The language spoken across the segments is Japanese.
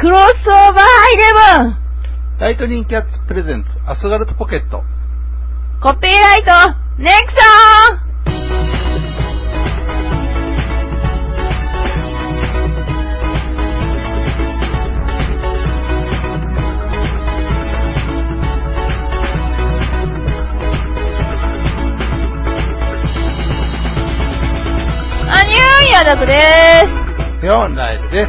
クロスオーバーイレブンライトニングキャッツプレゼンツアスガルトポケットコピーライトネクソン宮崎です。 ヨンライブです。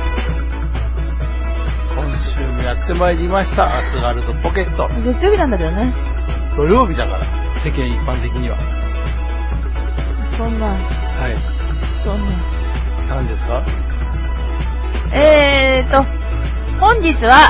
今週もやってまいりましたアスガルトポケット。 月曜日なんだけどね。 土曜日だから世間一般的には。 そんな。 はい。 そんな。 何ですか？ 本日は、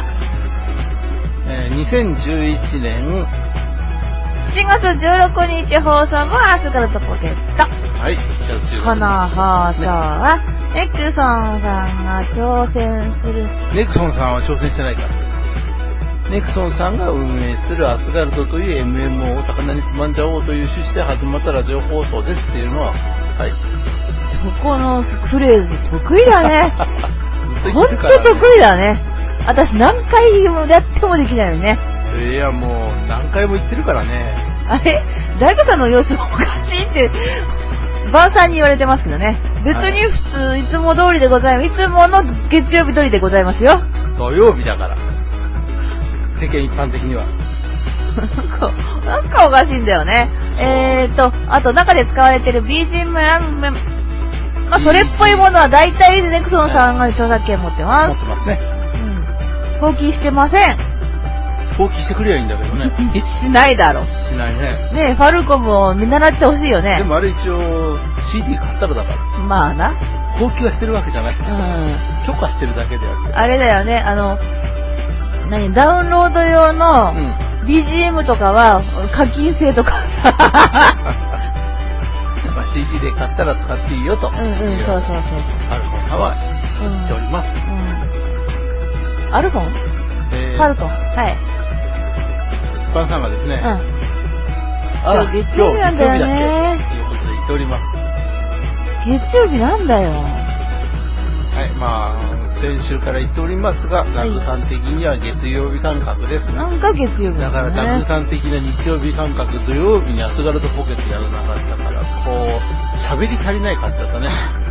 2011年 7月16日放送のアスガルトポケット。 はい、 この放送は、ネクソンさんが挑戦する。 ネクソンさんは挑戦してないから。ネクソンさんが運営するアスガルトという MMO を魚につまんじゃおうという趣旨で始まったラジオ放送ですっていうのは、はい。 そこのフレーズ得意だね。ほんと得意だね。私何回もやってもできないよね。 いやもう何回も言ってるからね。 あれ誰かさんの様子おかしいってばあさんに言われてますけどね。別に普通いつも通りでございます。いつもの月曜日通りでございますよ。 土曜日だから世間一般的にはなんかおかしいんだよね。あと中で使われてる BGM まあそれっぽいものは大体ネクソンさんが著作権持ってます。 持ってますね。 放棄してません。 放棄してくればいいんだけどね。 しないだろ。 しないね。 ねえ、ファルコムを見習ってほしいよね。 でもあれ一応 CD 買ったらだから。 まあな。 放棄はしてるわけじゃない。許可してるだけである。 あれだよね、ダウンロード用の BGM とかは課金制とか。 まあ CD で買ったら使っていいよと。 そうそうそう。 アルフォンさんは言っております。 アルフォン？ファルコン。はい。 一般さんがですね。 あら、月曜日なんだよね。 ということで言っております。 月曜日なんだよ。 はい、まあ、先週から言っておりますが、ダグさん的には月曜日感覚です。 なんか月曜日だからダグさん的な日曜日感覚、土曜日にアスガルトポケットやらなかったから、こう、喋り足りない感じだったね。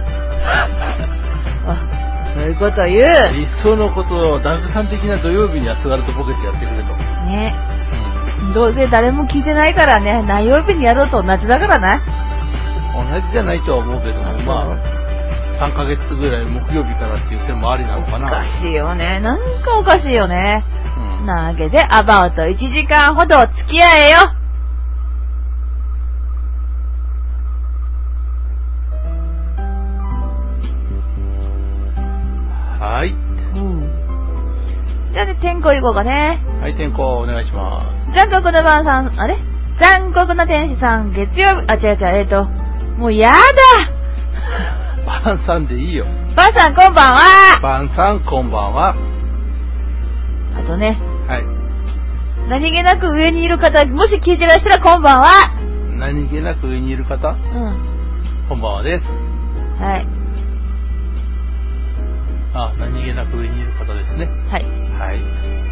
そういうこと言う。 いっそのことをダグさん的な土曜日にアスガルトポケットやってくれと。 ね。どうせ誰も聞いてないからね、何曜日にやろうと同じだからな。 同じじゃないとは思うけども、まあ、3ヶ月ぐらい木曜日からっていう線もありなのかな。 おかしいよね。なんかおかしいよね。なわけで、アバウト1時間ほどお付き合えよ。 はい。 じゃあね、天候行こうかね。 はい、天候お願いします。 残酷の晩さん、あれ残酷の天使さん、月曜日、違う、もうやだ晩さんでいいよ。 晩さんこんばんは。 晩さんこんばんは。 あとね。 はい。 何気なく上にいる方、もし聞いてらしたらこんばんは。 何気なく上にいる方？こんばんはです。 はい。 何気なく上にいる方ですね。 はい。 はい。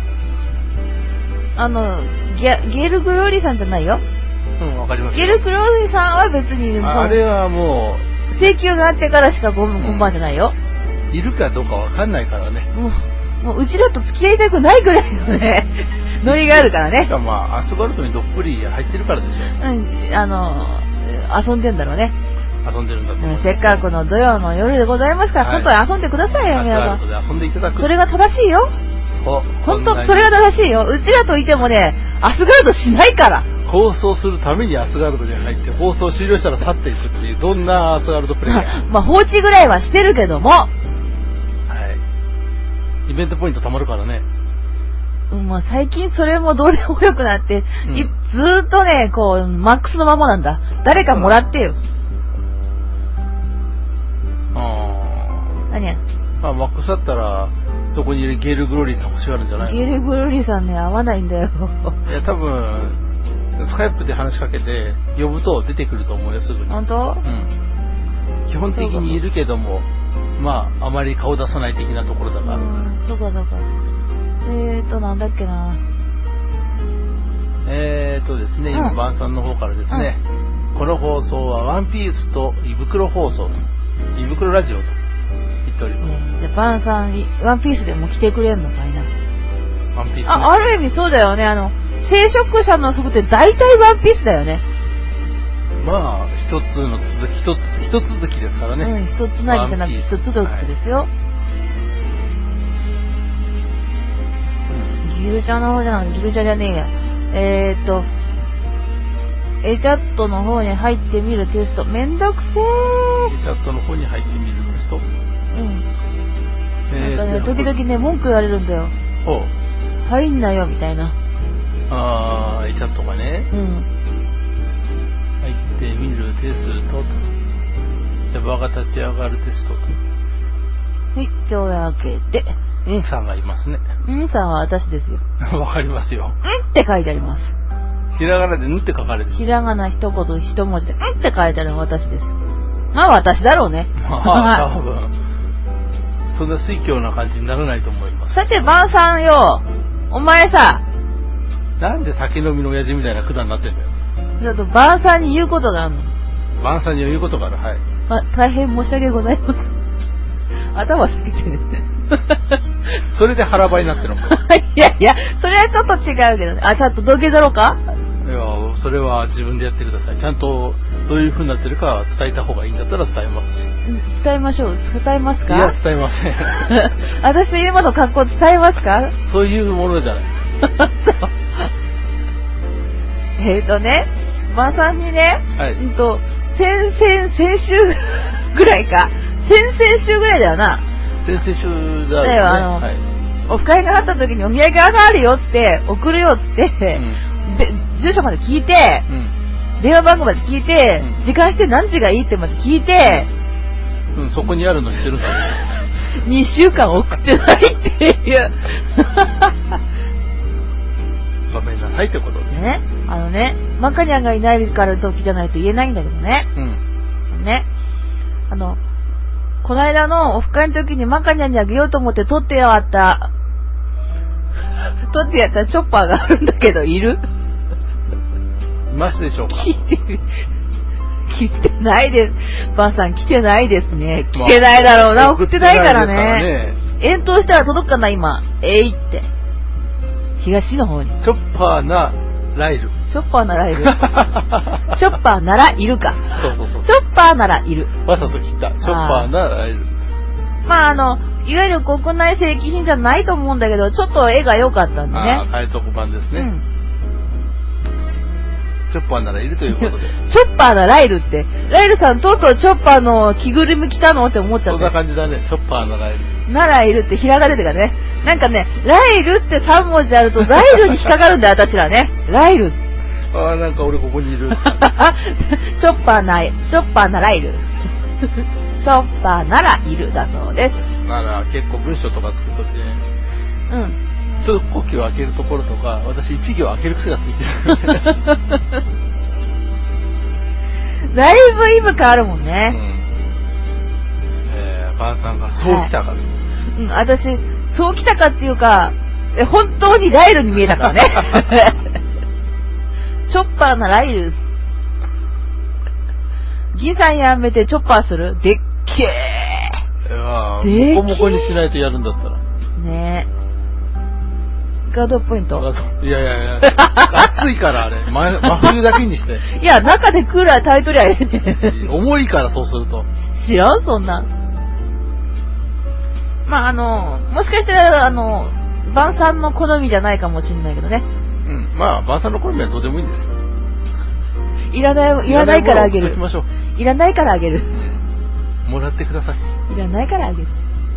ゲルグローリーさんじゃないよ。 わかります。 ゲルグローリーさんは別にあれはもう請求があってからしかこんばんじゃないよ。 いるかどうかわかんないからね。 もううちらと付き合いたくないぐらいのねノリがあるからね。 まあアスファルトにどっぷり入ってるからでしょ。 遊んでんだろうね。 遊んでるんだと思う。 せっかくの土曜の夜でございますから、本当に遊んでくださいよ、皆さん。 アスファルトで遊んでいただく。 それが正しいよ。本当それが正しいよ。うちらといてもね、アスガルトしないから。 放送するためにアスガルトに入って放送終了したら去っていくっていう、どんなアスガルトプレイヤー。 まあ放置ぐらいはしてるけども。 はい。イベントポイント貯まるからね。 まあ最近それもどうでもよくなって、ずーっとね、こう、マックスのままなんだ。誰かもらってよ。何や。 まあマックスだったら、そこにいるゲールグローリーさん欲しがるんじゃないの？ ゲールグローリーさんね、合わないんだよ。 いや、多分、スカイプで話しかけて、呼ぶと出てくると思うよ、すぐに。 本当？ 基本的にいるけども、まあ、あまり顔出さない的なところだから。 そうなんだっけな。 ですね、今、バンさんの方からですね、この放送はワンピースと胃袋放送と、胃袋ラジオと言っております。 じゃあ、バンさん、ワンピースでも着てくれんのかいな。 ワンピース、ね、 ある意味そうだよね。聖職者の服って大体ワンピースだよね。 まあ、一つ続きですからね。 一つなぎじゃなくて一つ続きですよ。ギルチャの方じゃなくて、ギルチャじゃねえや。エチャットの方に入ってみるテスト。めんどくせー。 エチャットの方に入ってみるテスト。 なんかね、時々ね、文句言われるんだよ。入んなよ、みたいな。 エチャットがね。入ってみるテストと。エヴァが立ち上がるテストと。 はい、というわけで。 さんがいますね。 さんは私ですよ。 わかりますよ。 って書いてあります。 ひらがなでって書かれてる。 ひらがな一言一文字でって書いてあるのは私です。まあ私だろうね。 多分。そんな水教な感じにならないと思います。 さて、バンさんよ。お前さ。 なんで酒飲みの親父みたいな管になってんだよ。 ちょっとバンさんに言うことがあるの。 バンさんに言うことがある。はい。 大変申し訳ございません。頭つけてね。 それで腹ばいになってるのか。 いや、それはちょっと違うけどね。ちゃんと土下座ろうか？ いや、それは自分でやってください。ちゃんとどういう風になってるか伝えた方がいいんだったら伝えますし。 伝えましょう。伝えますか？ いや、伝えません。 私の今の格好伝えますか？ そういうものじゃない。 バンさんにね、 はい、 先週ぐらいか。先々週ぐらいだよな。 先々週だよね。 オフ会があった時にお土産があるよって、送るよって、住所まで聞いて、電話番号まで聞いて、時間して何時がいいってまで聞いて、 そこにあるの知ってるんだね。 2週間送ってないっていう。 ごめんなさいってことで。 ね。マカニャンがいないから時じゃないと言えないんだけどね。ね。この間のオフ会の時にマカニャンにあげようと思って取ってやったチョッパーがあるんだけど、いる？ いますでしょうか？ 来てないです。ばあさん来てないですね。来てないだろうな、送ってないからね。遠投したら届くかな、今。って。東の方に。 チョッパーなライル。 チョッパーならいる。チョッパーならいるか。 そう。 チョッパーならいる。 わざと切った。チョッパーならいる。 まあいわゆる国内正規品じゃないと思うんだけど、ちょっと絵が良かったんでね。 海賊版ですね。チョッパーならいるということで。 チョッパーなライルって、ライルさんとうとうチョッパーの着ぐるみ着たのって思っちゃった。 そんな感じだね。チョッパーならいる。 ならいるってひらがなでかね。なんかね、ライルって3文字あるとライルに引っかかるんだよ、私らね。ライル。 なんか俺ここにいる。 チョッパーならいる。チョッパーならいるだそうです。 なら結構文章とか作るときね。一呼吸を開けるところとか、私一行開ける癖がついてる。 だいぶ意味変わるもんね。 ばあさんがそう来たか。 私、そう来たかっていうか、本当にライルに見えたからね。チョッパーなライル。銀さんやめてチョッパーする？でっけー。 モコモコにしないとやるんだったら。 ねえ。ガードポイント？ いや。暑いからあれ。真冬だけにして。 いや、中でクーラー耐えとりゃいいね。 重いからそうすると。 知らんそんな。まあもしかしたら晩さんの好みじゃないかもしれないけどね。 まあ晩さんの好みはどうでもいいんです。 いらないからあげる。いらないからあげる。 もらってください。 いらないからあげる。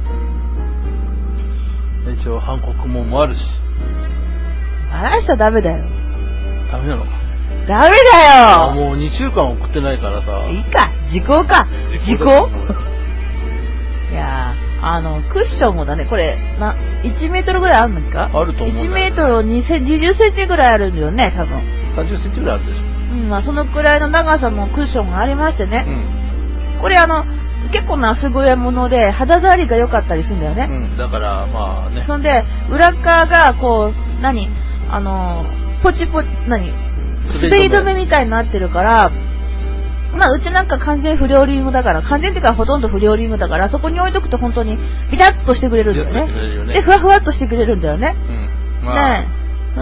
一応韓国もんもあるし。 話しちゃダメだよ。 ダメなのか。 ダメだよ。 もう2週間送ってないからさ。 いいか、時効か。時効？いやクッションもだね、これ、1メートルぐらいあるんですか？ あると思う。 1メートル20センチぐらいあるんだよね、多分。 30センチぐらいあるでしょ。 まあそのくらいの長さのクッションがありましてね。これ結構な優れもので、肌触りが良かったりするんだよね。 だからまあね。 そんで、裏側がこう、ポチポチ、滑り止めみたいになってるから、まあ、うちなんか完全不良リングだから、完全っていうかほとんど不良リングだから、そこに置いとくと本当にビタッとしてくれるんだよね。で、ふわふわっとしてくれるんだよね。まあ、ね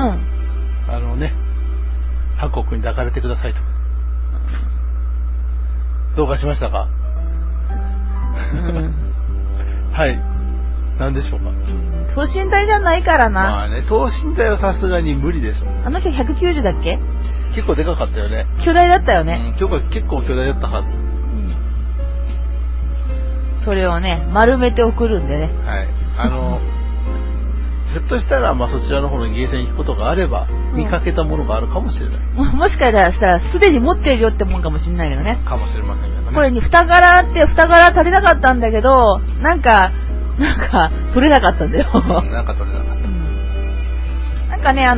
ハンコックに抱かれてくださいと。どうかしましたか？はい。何でしょうか？ 等身大じゃないからな。 まあね、等身大はさすがに無理でしょ。 あの人190だっけ？ 結構でかかったよね。 巨大だったよね。 結構巨大だったはず。 それをね、丸めて送るんでね。 はい。ひょっとしたら、まあそちらの方のゲーセンに行くことがあれば、見かけたものがあるかもしれない。 もしかしたら、すでに持ってるよってもんかもしれないけどね。 かもしれませんけどね。 これに蓋柄足りなかったんだけど、なんか、取れなかったんだよ。 なんか取れなかった。 なんかね、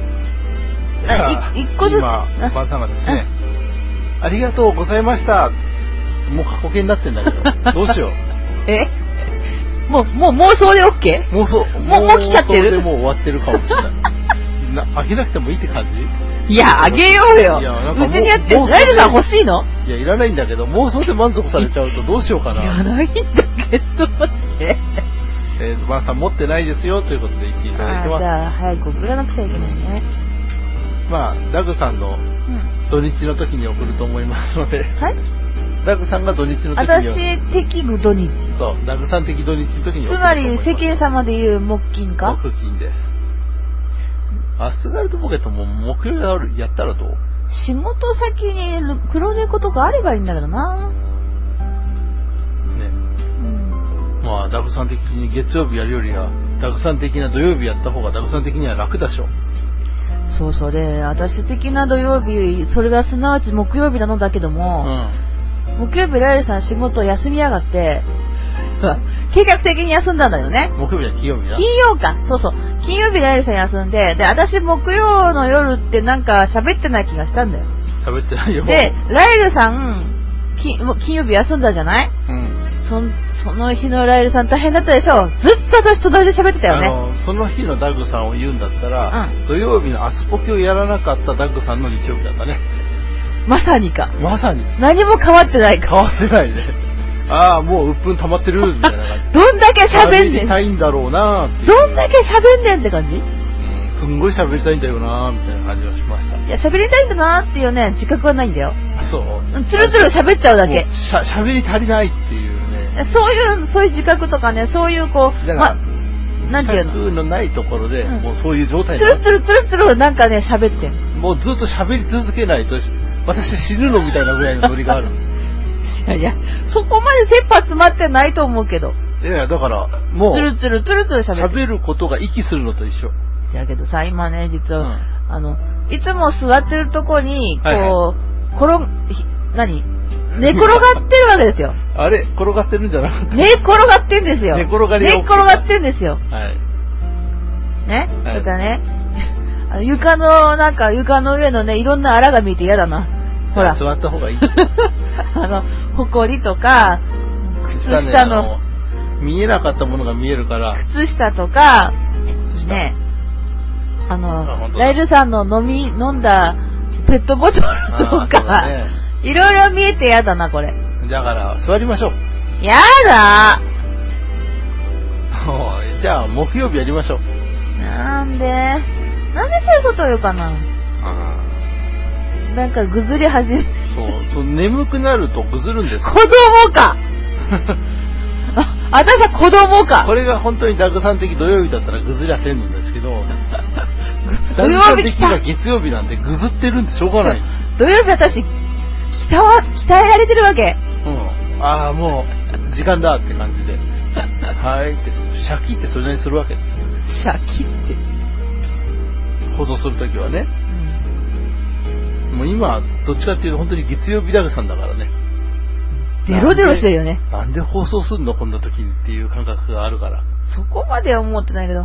一個ずつ。 今、バンさんがですね、ありがとうございました。もう過去形になってんだけど、どうしよう。 もう妄想で OK？ もう来ちゃってる？ 妄想でもう終わってるかもしれない。あげなくてもいいって感じ？ いや、あげようよ。うちにやって、ライルさん欲しいの？ いや、いらないんだけど、妄想で満足されちゃうとどうしようかな。 いらないんだけど、待って。 バンさん持ってないですよということで言っていただいてます。 じゃあ、早く送らなくちゃいけないね。 まあ、ダグさんの土日の時に送ると思いますので。 はい？ ダグさんが土日の時に。 私的土日。 そう、ダグさん的土日の時に送ると思います。 つまり、世間様で言う木金か？ 木金です。アスガルトポケットも木曜やったらどう？ 仕事先に黒猫とかあればいいんだけどな。 ね。まあ、ダグさん的に月曜日やるよりは、ダグさん的な土曜日やった方がダグさん的には楽だしょ。 そうそうで、私的な土曜日、それがすなわち木曜日なのだけども、木曜日ライルさん仕事休みやがって、計画的に休んだんだよね。 木曜日は金曜日だ。 金曜か。そうそう。金曜日ライルさん休んで、で、私木曜の夜ってなんか喋ってない気がしたんだよ。 喋ってないよ。 で、ライルさん、金曜日休んだじゃない？その日のライルさん大変だったでしょ。ずっと私隣で喋ってたよね。 その日のダグさんを言うんだったら、土曜日のアスポキをやらなかったダグさんの日曜日だったね。 まさにか。 まさに。 何も変わってないか。 変わってないね。ああ、もう鬱憤溜まってる、みたいな感じ。 どんだけ喋んねん。 喋りたいんだろうなーって。 どんだけ喋んねんって感じ？ すんごい喋りたいんだよなー、みたいな感じがしました。 いや、喋りたいんだなーっていうね、自覚はないんだよ。 そう。 つるつる喋っちゃうだけ。 喋り足りないっていうね。 そういう自覚とかね、そういうこう、なんていうの？ のないところで、もうそういう状態つるつるなんかね、喋ってん。 もうずっと喋り続けないと、私死ぬのみたいなぐらいのノリがある。 いや、そこまで切羽詰まってないと思うけど。 いや、だから、もう、 つるつる喋ることが息するのと一緒。 やけどさ、今ね、実は、いつも座ってるとこに、こう、寝転がってるわけですよ。 あれ転がってるんじゃなかった？ 寝転がってんですよ。 寝転がってんですよ。 はい。 ね、それからね、床の上のね、いろんな荒が見えて嫌だな。ほら。 座った方がいい。 ほこりとか、靴下の、 見えなかったものが見えるから。 靴下とか、ね、ライルさんの飲んだペットボトルとか、いろいろ見えてやだな、これ。 だから、座りましょう。 やだじゃあ、木曜日やりましょう。 なんでそういうこと言うかな。なんかぐずり始めそう、眠くなるとぐずるんです。 子供か私は子供か。 これが本当にダグさん的土曜日だったらぐずりはせんのですけど、 土曜日的が月曜日なんでぐずってるんでしょうがない。 土曜日私、鍛えられてるわけ。 ああ、もう、時間だって感じで。はいって、シャキってそれなりにするわけですよ。 シャキって。 放送するときはね。もう今、どっちかっていうと本当に月曜日ダグさんだからね。 デロデロしてるよね。 なんで放送するのこんな時にっていう感覚があるから。 そこまでは思ってないけど、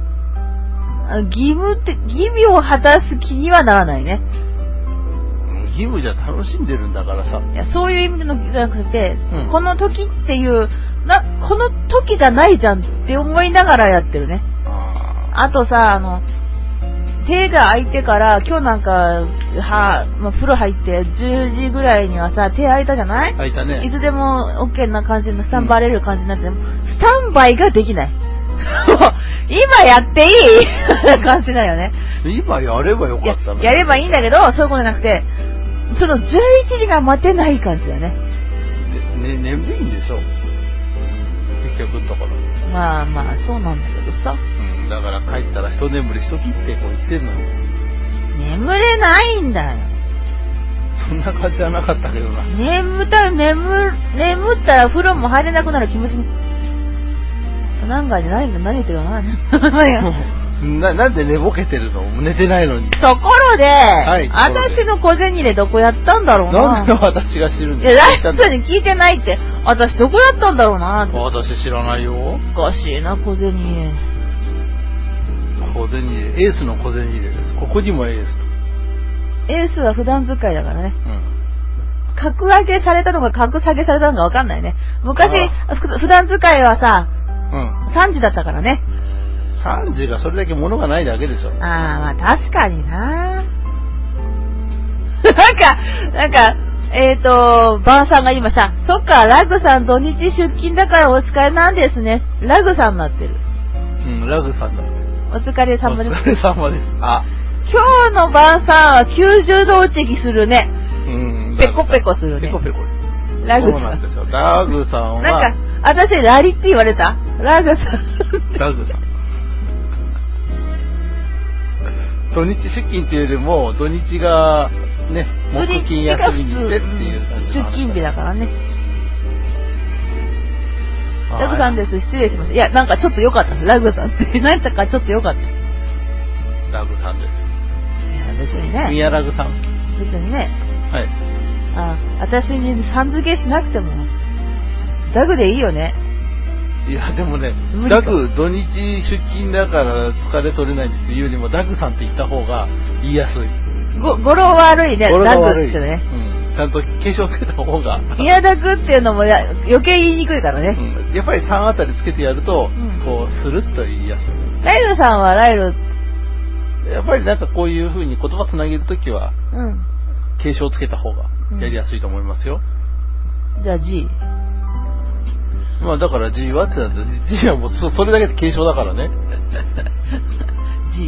義務を果たす気にはならないね。 義務じゃ楽しんでるんだからさ。 いや、そういう意味のじゃなくて、 うんこの時っていう、この時じゃないじゃんって思いながらやってるね。あとさ、手が空いてから、今日なんか、風呂入って10時ぐらいにはさ、手空いたじゃない？ 空いたね。 いつでも OK な感じのスタンバれる感じになって、スタンバイができない。今やっていい感じだよね。 今やればよかったの。 やればいいんだけど、そういうことじゃなくて、その11時が待てない感じだね。 眠いんでしょ結局のところ。 まあまあ、そうなんだけどさ。 だから帰ったら一眠りしときってこう言ってんのに。 眠れないんだよ。 そんな感じじゃなかったけどな。 眠ったら風呂も入れなくなる気持ちに。何言ってるかななんで寝ぼけてるの？寝てないのに。 ところで、 はい、 私の小銭入れどこやったんだろうな。 なんで私が知るんですか？いや、ライスに聞いてないって。私どこやったんだろうなって。 私知らないよ。 おかしいな、小銭入れ。 小銭入れ。エースの小銭入れです。ここにもエースと。 エースは普段使いだからね。格上げされたのか格下げされたのかわかんないね。昔、普段使いはさ、3時だったからね。 3時がそれだけ物がないだけでしょ。 まあ確かにな。バーさんが言いました。そっか、ラグさん土日出勤だからお疲れなんですね。ラグさんになってる。 ラグさんだってる。 お疲れ様です。 お疲れ様です。 今日のバーさんは90度落ちきするね。ペコペコするね。 ペコペコする。 ラグさん。 そうなんですよ。ラグさんは。 なんか、私ラリって言われた？ラグさん。 ラグさん。土日出勤っていうよりも、土日がね、木金休みにしてっていう感じ。 出勤日だからね。ラグさんです。失礼しました。いや、なんかちょっと良かった。ラグさんって。何やったかちょっと良かった。 ラグさんです。 いや、別にね。 宮ラグさん。 別にね。 はい。 私にさん付けしなくても、ラグでいいよね。 いや、でもね、ラグ、土日出勤だから疲れ取れないっていうよりも、ラグさんって言った方が言いやすい。 語呂悪いね、ラグってね。 ちゃんと継承つけた方が。 宮ラグっていうのも余計言いにくいからね。 やっぱり3あたりつけてやると、こう、スルッと言いやすい。 ライルさんはライル。 やっぱりなんかこういう風に言葉つなげるときは、継承つけた方がやりやすいと思いますよ。 じゃあ G。 まあだから G はってなったら G はもうそれだけで継承だからね。 G。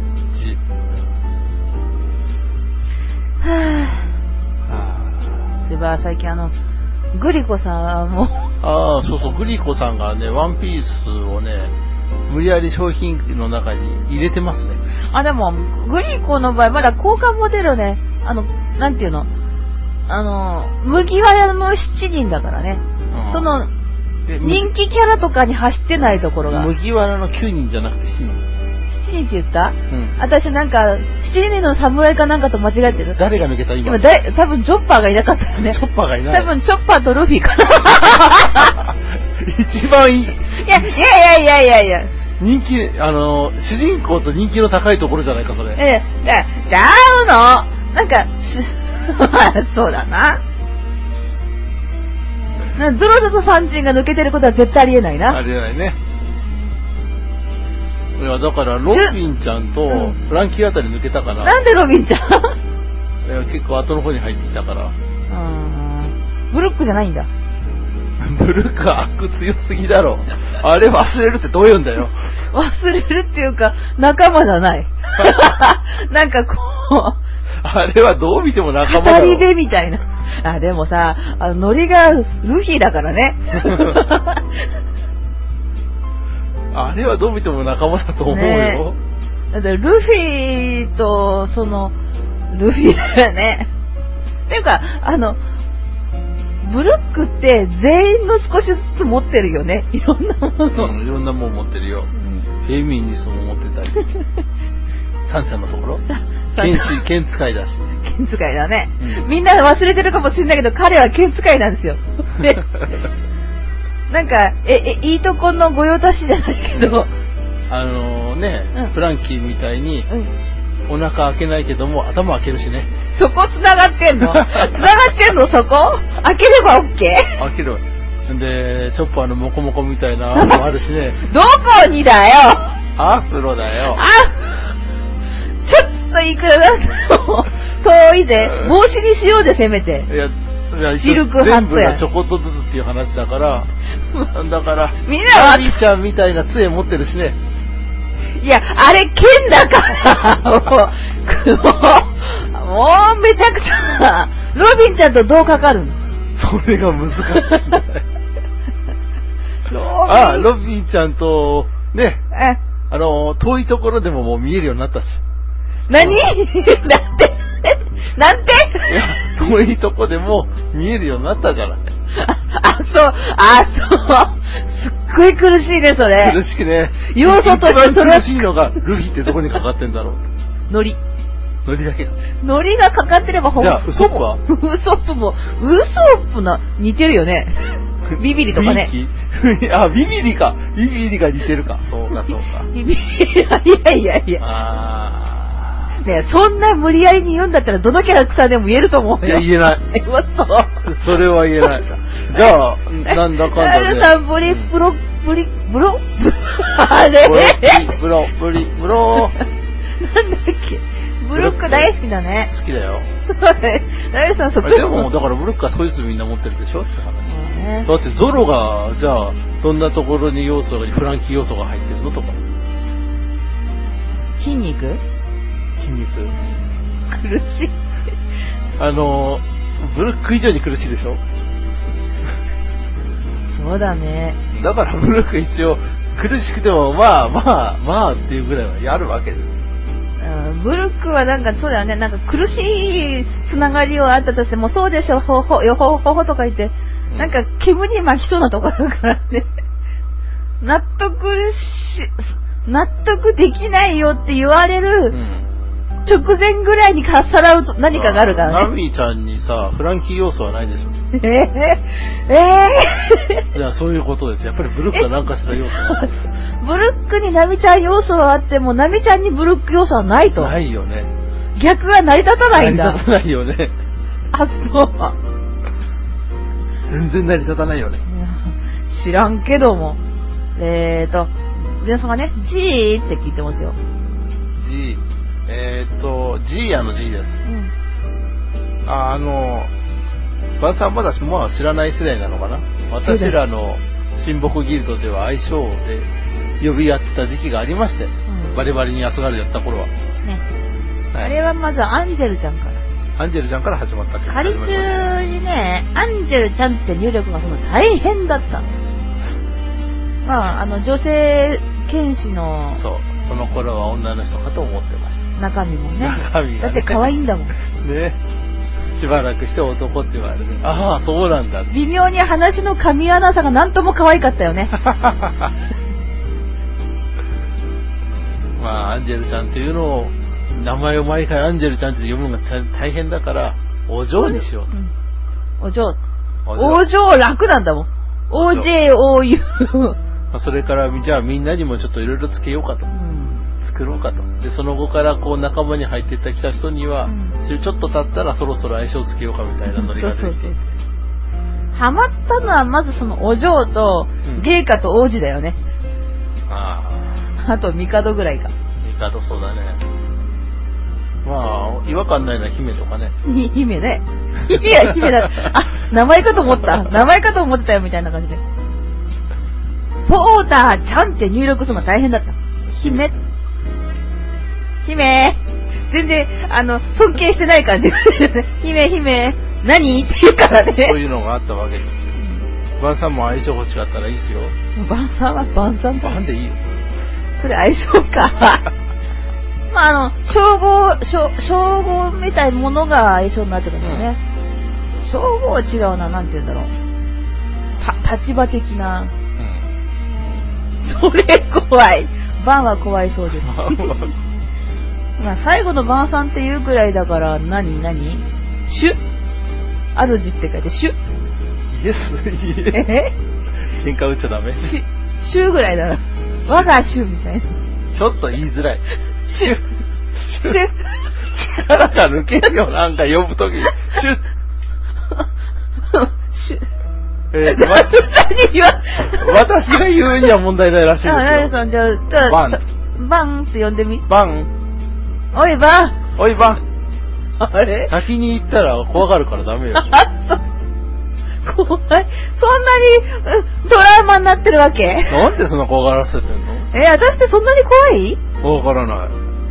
そういえば最近グリコさんはもう。 そうそう、グリコさんがね、ワンピースをね、無理やり商品の中に入れてますね。 でも、グリコの場合、まだ交換モデルね、なんていうの麦わらの7人だからね。その、人気キャラとかに走ってないところが。 麦わらの9人じゃなくて7人。 7人って言った？私なんか、7人の侍かなんかと間違えてる。 誰が抜けた今。 多分チョッパーがいなかったよね。 チョッパーがいない。 多分チョッパーとルフィかな。 一番いい。 いや。 人気、主人公と人気の高いところじゃないか、それ。 ちゃうの。なんか、そうだな。ゾロゾロ3人が抜けてることは絶対ありえないな。 ありえないね。いや、だから、ロビンちゃんと、フランキーあたり抜けたから。 なんでロビンちゃん？ いや、結構後の方に入ってきたから。 ブルックじゃないんだ。 ブルックは悪強すぎだろ。あれ忘れるってどういうんだよ。 忘れるっていうか、仲間じゃない。なんかこう。 あれはどう見ても仲間だろ。 語り部みたいな。でもさ、ノリがルフィだからね。 あれはどう見ても仲間だと思うよ。 だってルフィと、ルフィだよね。っていうか、ブルックって全員の少しずつ持ってるよね。いろんなもの。 いろんなもの持ってるよ。ヘミニスも持ってたり。サンちゃんのところ剣使いだし。 剣使いだね。みんな忘れてるかもしれないけど、彼は剣使いなんですよ。で、なんか、いいとこの御用達じゃないけど。 フランキーみたいに、お腹開けないけども、頭開けるしね。 そこ繋がってんのそこ開ければ OK？ 開ける。で、チョッパーのモコモコみたいなのもあるしね。 どこにだよアフロだよ。 ちょっといくらだっても遠いで。帽子にしようでせめて。 いやシルクハットや。 全部がちょこっとずつっていう話だから、だから、 みんなはラミちゃんみたいな杖持ってるしね。 いや、あれ、剣だからもう、めちゃくちゃ、ロビンちゃんとどうかかるの？ それが難しいんだよ。ロビンちゃんと、ね、遠いところでももう見えるようになったし。 何？なんていや、遠いとこでも見えるようになったから。 そう。すっごい苦しいね、それ。 苦しくね。 要素としてそれ。 苦しいのが、ルフィってどこにかかってんだろう。 海苔だけだ。 海苔がかかってればじゃあ、ウソップはウソップも、ウソップな、似てるよね。ビビリとかね。 ビビリか。ビビリが似てるか。そうか。 ビビリ、いや。ねえ、そんな無理やりに言うんだったらどのキャラクターでも言えると思うよ。 いや、言えない。それは言えない。じゃあ、なんだかんだで。 さん、ブロあれブロなんだっけブロック大好きだね。 好きだよ。 ライさんそこでも、だからブロックはそいつみんな持ってるでしょって話。だってゾロが、じゃあ、どんなところにフランキー要素が入ってるのとか。 筋肉苦しい。 ブロック以上に苦しいでしょ。 そうだね。 だからブロック一応苦しくてもまあっていうぐらいはやるわけです。 ブロックはなんかそうだよね。なんか苦しいつながりはあったとしてもそうでしょほほとか言って、なんか煙に巻きそうなところだからね。納得できないよって言われる。直前ぐらいにかっさらうと何かがあるからね。 ナミちゃんにさ、フランキー要素はないでしょ。いや、そういうことです。やっぱりブルックは何かしら要素がある。 ブルックにナミちゃん要素はあっても、ナミちゃんにブルック要素はないと。 ないよね。 逆が成り立たないんだ。 成り立たないよね。 そう。 全然成り立たないよね。 知らんけども。皆さんがね、G って聞いてますよ。 G。ジーヤの G です。バンさんまだ知らない世代なのかな。私らの親睦ギルドでは愛称で呼び合ってた時期がありまして、バリバリにアスガルドやった頃は。ね。はい、あれはまずアンジェルちゃんから。 アンジェルちゃんから始まったって仮中にね、アンジェルちゃんって入力がその大変だった。まあ、女性剣士の。 そう。その頃は女の人かと思ってます。 中身もね。 中身がね。 だって可愛いんだもん。 ね。しばらくして男って言われて、ああ、そうなんだ。 微妙に話の噛み合わなさがなんとも可愛かったよね。 まあ、アンジェルちゃんっていうのを、名前を毎回アンジェルちゃんって読むのが大変だから、お嬢にしよう。 お嬢楽なんだもん。OJOU。 それから、じゃあみんなにもちょっといろいろつけようかと。作ろうかと。で、その後からこう仲間に入ってきた人には、ちょっと経ったらそろそろ相性つけようかみたいなノリが出てきて。 ハマったのはまずそのお嬢と、ゲイカと王子だよね。あと帝ぐらいか。 帝そうだね。まあ、違和感ないな姫とかね。 姫ね。姫は姫だ。名前かと思った。名前かと思ってたよみたいな感じで。ポーターちゃんって入力するのが大変だった。姫。全然、尊敬してない感じ。姫、何って言うからね。 そういうのがあったわけですよ。バンさんも相性欲しかったらいいっすよ。 バンさんはバンさんだ。 バンでいいよ。 それ相性か。まあ、称号みたいなものが相性になってるんだよね。称号は違うな、なんて言うんだろう。立場的な。それ怖い。バンは怖いそうです。まあ、最後の晩さんっていうくらいだから、何主って書いて、主。 イエス。喧嘩打っちゃダメ。 主ぐらいだな。我が主みたいな。 ちょっと言いづらい。 力が抜けるよ、なんか呼ぶとき。シュッ。 シュッ。 私が言うには問題ないらしいですよ。 ライさん、じゃあ、バンって呼んでみ。 バン。 おいバン。 おいバン。 あれ先に行ったら怖がるからダメよ。 怖い。そんなにトラウマになってるわけ？ なんでそんな怖がらせてんの？ 私ってそんなに怖い？ わからない。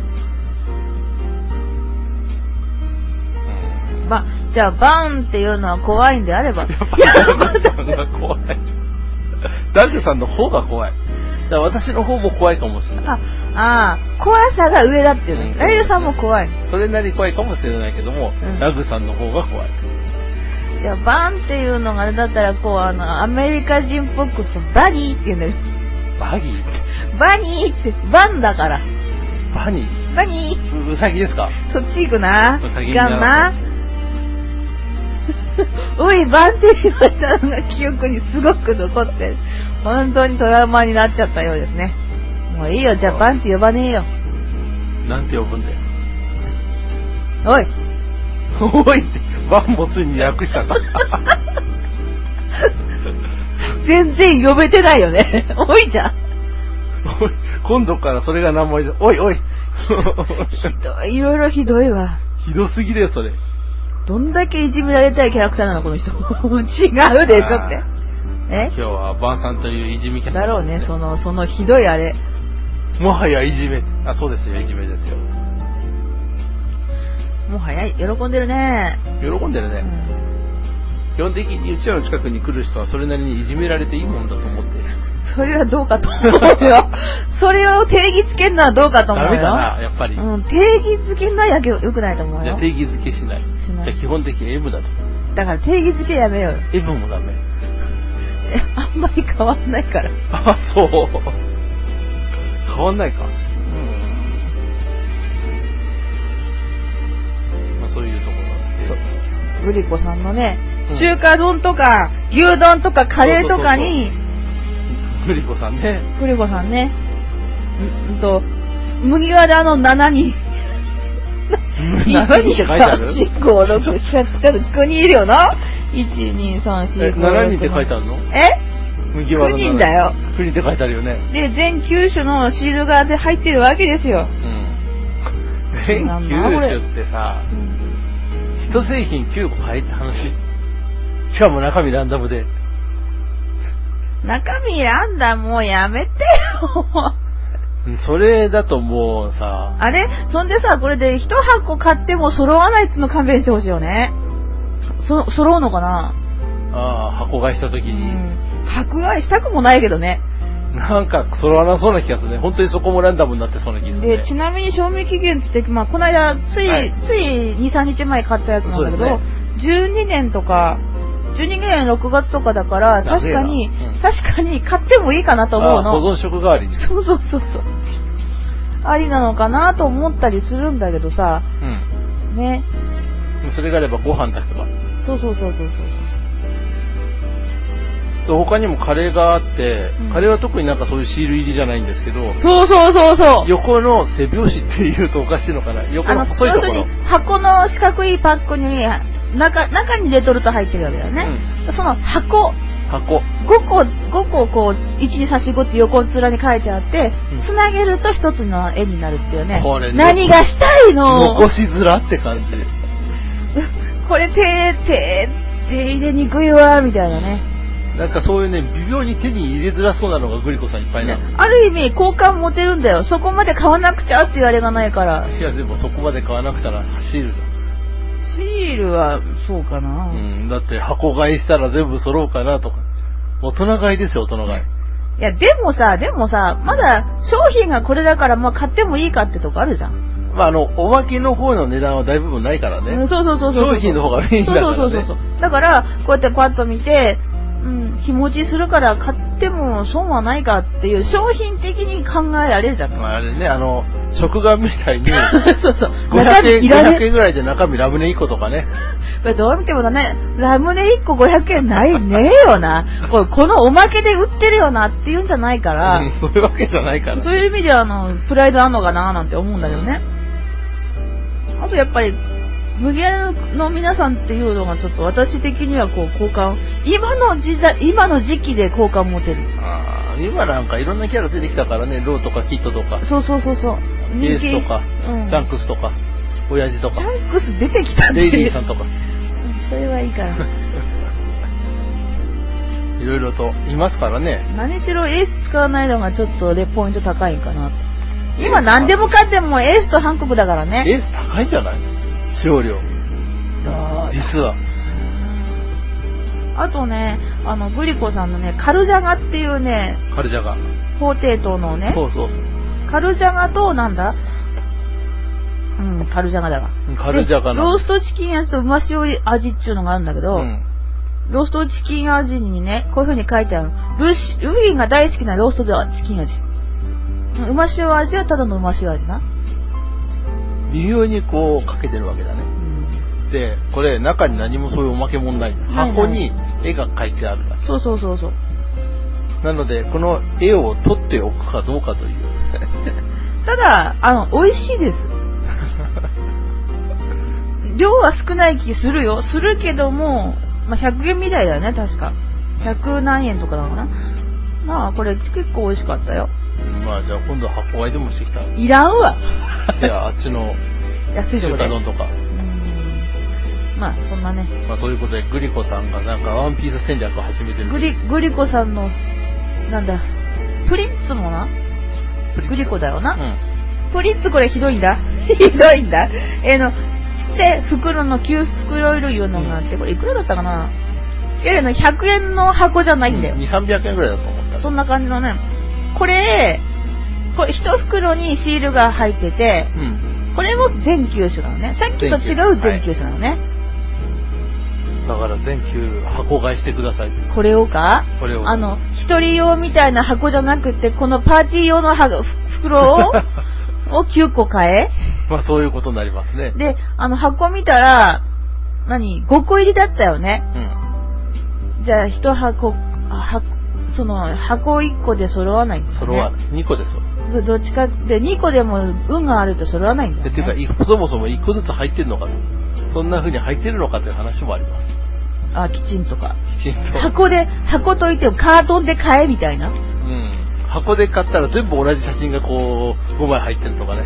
じゃあ、バンっていうのは怖いんであれば。 ダルさんが怖い。ダルさんの方が怖い。だから私の方も怖いかもしれない。 怖さが上だっていうね。ライルさんも怖い。 それなりに怖いかもしれないけども、ラグさんの方が怖い。 じゃあ、バンっていうのがあれだったら、アメリカ人っぽく、バニーって言うんだよ。 バギー？ バニーって、バンだから。 バニー？ バニー。 ウサギですか？ そっち行くな。 ウサギがんな。おい、バンって言われたのが記憶にすごく残ってる。本当にトラウマになっちゃったようですね。もういいよ、じゃあバンって呼ばねえよ。 なんて呼ぶんだよ。 おい。 おいって、バンもついに略したんだ。 全然呼べてないよね。おいじゃん。 おい、今度からそれが名前で、おいおい。 ひどい、いろいろひどいわ。 ひどすぎだよ、それ。 どんだけいじめられたいキャラクターなの、この人。違うでしょって。 今日はバンさんといういじめキャラクター。 だろうね、そのひどいあれ。 もはやいじめ。そうですよ、いじめですよ。 もう早い。喜んでるね。 喜んでるね。基本的にうちらの近くに来る人はそれなりにいじめられていいもんだと思ってる。 それはどうかと思うよ。それを定義づけるのはどうかと思うよ。 ダメかな、やっぱり。 定義づけるのはよくないと思うよ。 定義づけしない。じゃあ基本的に M だと。 だから定義づけやめようよ。 M もダメ。 あんまり変わんないから。 そう。変わんないか。そういうところなんで。 グリコさんのね、中華丼とか牛丼とかカレーとかに、 グリコさんね。 グリコさんね。麦わらの7に。 7人って書いてある？ 1、2、3、4、5、6、7、8、9人いるよな。1、2、3、4、5、6。 7人って書いてあるの？麦わらの7人。 9人だよ。 9人って書いてあるよね。 で、全9種のシールが入ってるわけですよ。 全9種ってさ、一製品9個買えって話。しかも中身ランダムで。 中身ランダムもうやめてよ。 それだともうさ。 あれそんでさ、これで一箱買っても揃わないっつうの勘弁してほしいよね。揃うのかな？ 箱買いした時に。 箱買いしたくもないけどね。 なんか揃わなそうな気がするね。本当にそこもランダムになってそうな気がする、ね。 で、ちなみに賞味期限って、この間、つい2、3日前買ったやつなんだけど、ね、12年とか、12年6月とかだから、確かに買ってもいいかなと思うの。 保存食代わりに。 そう。ありなのかなと思ったりするんだけどさ、ね。 それがあればご飯炊けば。 そう。 他にもカレーがあって、カレーは特になんかそういうシール入りじゃないんですけど、 そう。 横の背拍子っていうとおかしいのかな。横の細いところ。 要するに箱の四角いパックに中にレトルト入ってるわけだよね。その箱5個こう1、2、3、4、5って横面に書いてあって、つなげると一つの絵になるっていうね。これ何がしたいの？ 残しづらって感じ。 これ手入れにくいわみたいなね。 なんかそういうね、微妙に手に入れづらそうなのがグリコさんいっぱいな、 ある意味好感持てるんだよ。そこまで買わなくちゃっていうあれがないから。 いやでもそこまで買わなくちゃなシールだ。 シールはそうかな。 だって箱買いしたら全部揃うかなとか。大人買いですよ、大人買い。 いやでもさ、まだ商品がこれだから買ってもいいかってとこあるじゃん。 おまけの方の値段は大部分ないからね。 そう。商品の方がメインだからね。 そう。だからこうやってパッと見て。日持ちするから買っても損はないかっていう商品的に考えられるじゃん。 あれね、食玩みたいにそう 500円ぐらいで中身ラムネ1個とかね。 これどう見てもだね、ラムネ1個500円ないねえよな。このおまけで売ってるよなっていうんじゃないから。 そういうわけじゃないから。 そういう意味ではプライドあんのかななんて思うんだけどね。 あとやっぱり、無限の皆さんっていうのがちょっと私的にはこう好感、今の時期で好感持てる。 今なんかいろんなキャラ出てきたからね、ローとかキッドとか。 そう。 エースとか、シャンクスとか、親父とか。 シャンクス出てきたんで。 レイリーさんとか。 それはいいから。 いろいろといますからね。 何しろエース使わないのがちょっとでポイント高いかな。今何でもかんでもエースとハンコクだからね。 エース高いんじゃない？使用量。実は。 あとね、グリコさんのね、カルジャガっていうね、 カルジャガ。 法帝島のね、 そう。 カルジャガと、なんだ？カルジャガだわ。 カルジャガの。 ローストチキン味とうま塩味っていうのがあるんだけど、ローストチキン味にね、こういう風に書いてある。ルビンが大好きなローストチキン味。うま塩味はただのうま塩味な。 微妙にこうかけてるわけだね。で、これ中に何もそういうおまけもんない。箱に絵が描いてあるだけ。 そう。 なので、この絵を撮っておくかどうかという。 ただ、美味しいです。量は少ない気するよ。するけども、100円みたいだよね、確か。100何円とかなのかな。これ結構美味しかったよ。 じゃあ今度箱買いでもしてきた。 いらんわ。 いや、あっちの安いとこで。 中華丼とか。 そんなね。 そういうことで、グリコさんがなんかワンピース戦略を始めてる。 グリコさんの、なんだ、プリッツもな。グリコだよな。プリッツこれひどいんだ。ひどいんだ。ちっちゃい袋の9袋いるいうのがあって、これいくらだったかな。いや100円の箱じゃないんだよ。 2、300円ぐらいだと思った。 そんな感じのね。これ一袋にシールが入ってて、これも全9種なのね。さっきと違う全9種なのね。 だから全9箱買いしてください。 これをか？ これを。 一人用みたいな箱じゃなくて、このパーティー用の袋を9個買え。 そういうことになりますね。 で、箱見たら、5個入りだったよね。じゃあ1箱、その箱1個で揃わないんですね。 揃わない。2個で揃う。 どっちかで2個でも運があると揃わないんだよね。 っていうか、そもそも1個ずつ入ってるのかな。そんな風に入ってるのかという話もあります。 きちんとか。 きちんと。 箱といってもカートンで買えみたいな。 箱で買ったら全部同じ写真がこう、5枚入ってるとかね。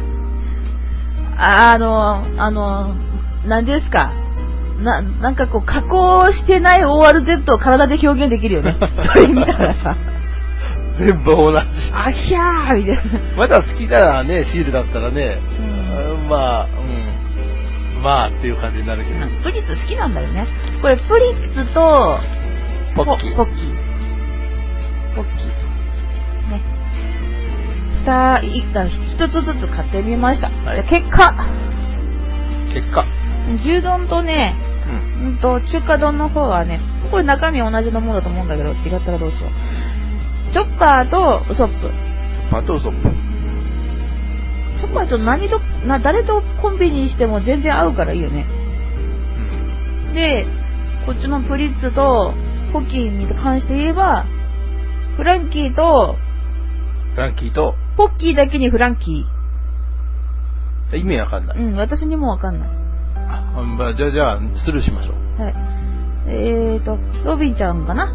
何ですか。なんかこう、加工してない ORZ を体で表現できるよね。それ見たらさ。 全部同じ。 あひゃーみたいな。 まだ好きなね、シールだったらね、っていう感じになるけど。 プリッツ好きなんだよね。これ、プリッツと、 ポッキー。 ね。一つずつ買ってみました。結果。牛丼とね、中華丼の方はね、これ中身同じのものだと思うんだけど、違ったらどうしよう。チョッパーとウソップ。チョッパーと誰とコンビニしても全然合うからいいよね。で、こっちのプリッツとポッキーに関して言えば、フランキーと、ポッキーだけにフランキー。意味わかんない。 私にもわかんない。 じゃあ、スルーしましょう。 はい。ロビンちゃんかな？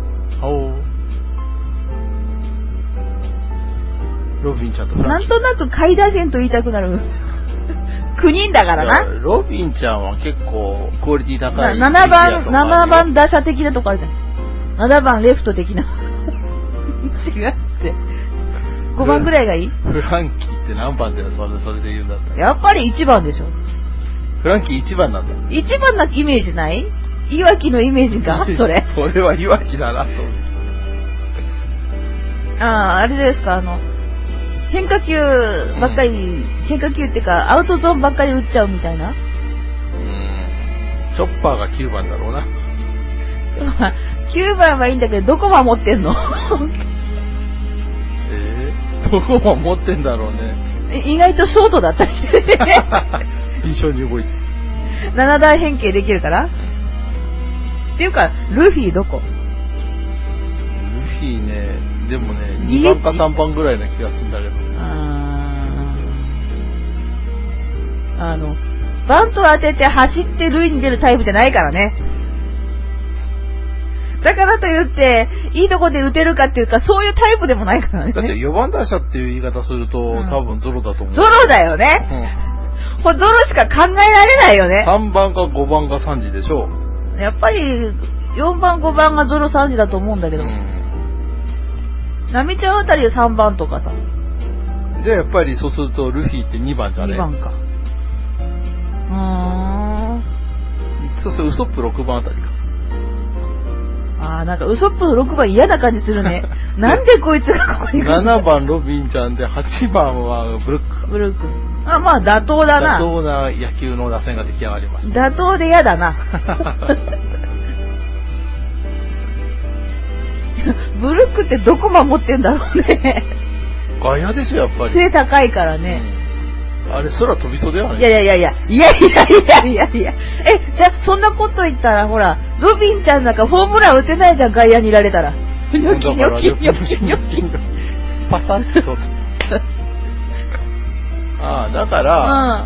ロビンちゃんとフランキー。 なんとなく下位打線と言いたくなる。9人だからな。 ロビンちゃんは結構クオリティ高い。 7番打者的なとこあるじゃん。7番レフト的な。違って。5番ぐらいがいい？ フランキーって何番だよ、それで言うんだったら。 やっぱり1番でしょ。 フランキー1番なんだ。 1番なイメージない？いわきのイメージかそれ。 それはいわきだなと。 あれですか、変化球ばっかり、変化球ってか、アウトゾーンばっかり打っちゃうみたいな。 チョッパーが9番だろうな。 9番はいいんだけど、どこ守ってんの？ どこ守ってんだろうね。 意外とショートだったりしてね。 印象に動いて。 7大変形できるから。っていうか、ルフィどこ？ ルフィね、でもね、2番か3番ぐらいな気がするんだけど。 バントを当てて走って塁に出るタイプじゃないからね。だからといって、いいとこで打てるかっていうか、そういうタイプでもないからね。 だって4番打者っていう言い方すると、多分ゾロだと思う。 ゾロだよね。これゾロしか考えられないよね。 3番か5番か3時でしょ。 やっぱり、4番5番がゾロ3時だと思うんだけど。ナミちゃんあたりで3番とかさ。 じゃあやっぱりそうするとルフィって2番じゃね。 2番か。 そうするとウソップ6番あたりか。 なんかウソップの6番嫌な感じするね。なんでこいつがここに来るの？ 7 番ロビンちゃんで8番はブルック。 ブルック。まあ妥当だな。 妥当な野球の打線が出来上がりました。 妥当で嫌だな。ブルックってどこ守ってんだろうね。 外野でしょ、やっぱり。 背高いからね。 あれ、空飛びそうだよね。 いや。じゃあ、そんなこと言ったら、ほら、ロビンちゃんなんかホームラン打てないじゃん、外野にいられたら。ニョキニョキニョキニョキ。 パサッと。だから、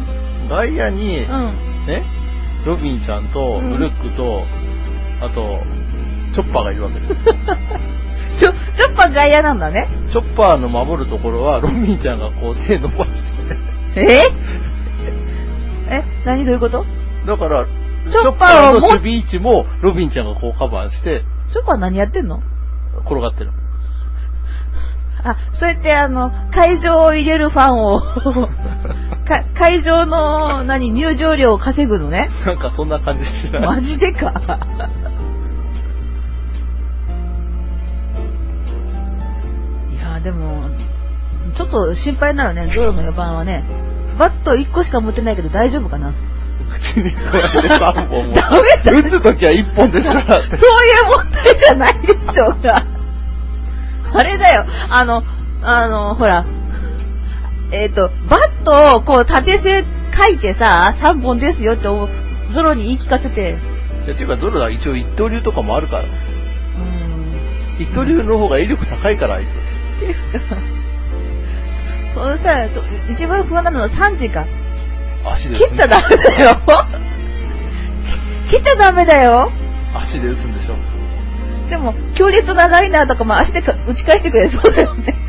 外野に、ね、ロビンちゃんと、ブルックと、あと、チョッパーがいるわけです。 チョッパー外野なんだね。 チョッパーの守るところは、ロビンちゃんがこう手伸ばして。 何どういうこと？ だから、 チョッパーの守備位置も、ロビンちゃんがこうカバーして。 チョッパー何やってんの？ 転がってる。 そうやって会場を入れるファンを、会場の、入場料を稼ぐのね。 なんかそんな感じしない。 マジでか。いや、でも、ちょっと心配なのね、ゾロの4番はね。バット1個しか持ってないけど大丈夫かな？ 口に加えて3本も。 ダメだ。 打つときは1本ですからって。そういう問題じゃないでしょうか。あれだよ、ほら、バットをこう縦線書いてさ、3本ですよってゾロに言い聞かせて。 っていうかゾロは一応一刀流とかもあるから。一刀流の方が威力高いから、あいつ。 そしたら、一番不安なのは3時か。 足で打つ。切っちゃダメだよ。切っちゃダメだよ。 足で打つんでしょ。 でも、強烈なライナーとかも足で打ち返してくれそうだよね。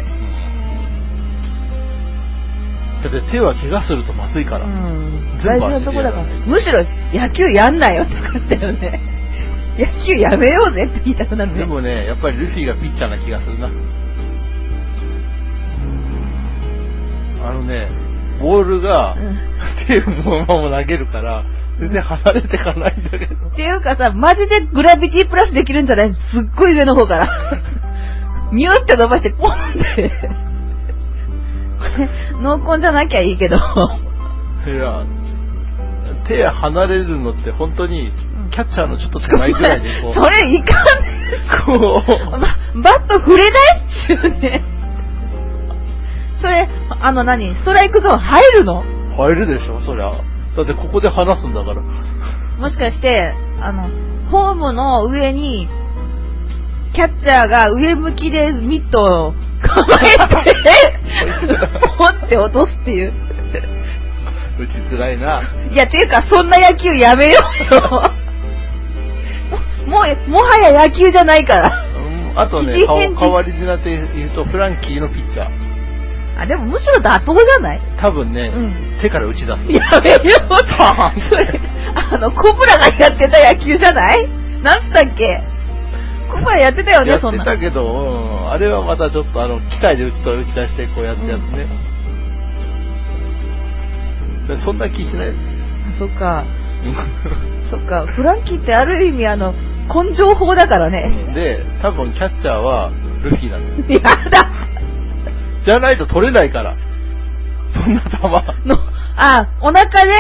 だって手は怪我するとまずいから。 大事なとこだから。むしろ野球やんなよって感じだよね。野球やめようぜって言いたくなるね。 でもね、やっぱりルフィがピッチャーな気がするな。ボールが手のまま投げるから、全然離れてかないんだけど。 っていうかさ、マジでグラビティプラスできるんじゃない？すっごい上の方から。ミューって伸ばしてポンって。濃厚じゃなきゃいいけど。いや、手離れるのって本当にキャッチャーのちょっとしかないぐらいでこう。 それいかんね。こう。バット触れないっちゅうね。それ、ストライクゾーン入るの？ 入るでしょ、そりゃ。だってここで離すんだから。 もしかして、ホームの上に、キャッチャーが上向きでミットを構えて、ポンって落とすっていう。 打ちづらいな。 いや、ていうか、そんな野球やめようよ。もはや野球じゃないから。 あとね、代わりになって言うと、フランキーのピッチャー。 でもむしろ妥当じゃない？ 多分ね、手から打ち出す。 やめよう。それ、コブラがやってた野球じゃない？なんつったっけ？コブラやってたよね、そんな。 やってたけど、あれはまたちょっと機械で打ち出してこうやってやつね。そんな気しない。 そっか。そっか、フランキーってある意味根性法だからね。 で、多分キャッチャーはルフィなんです。 やだ。 じゃないと取れないから。そんな球。 お腹で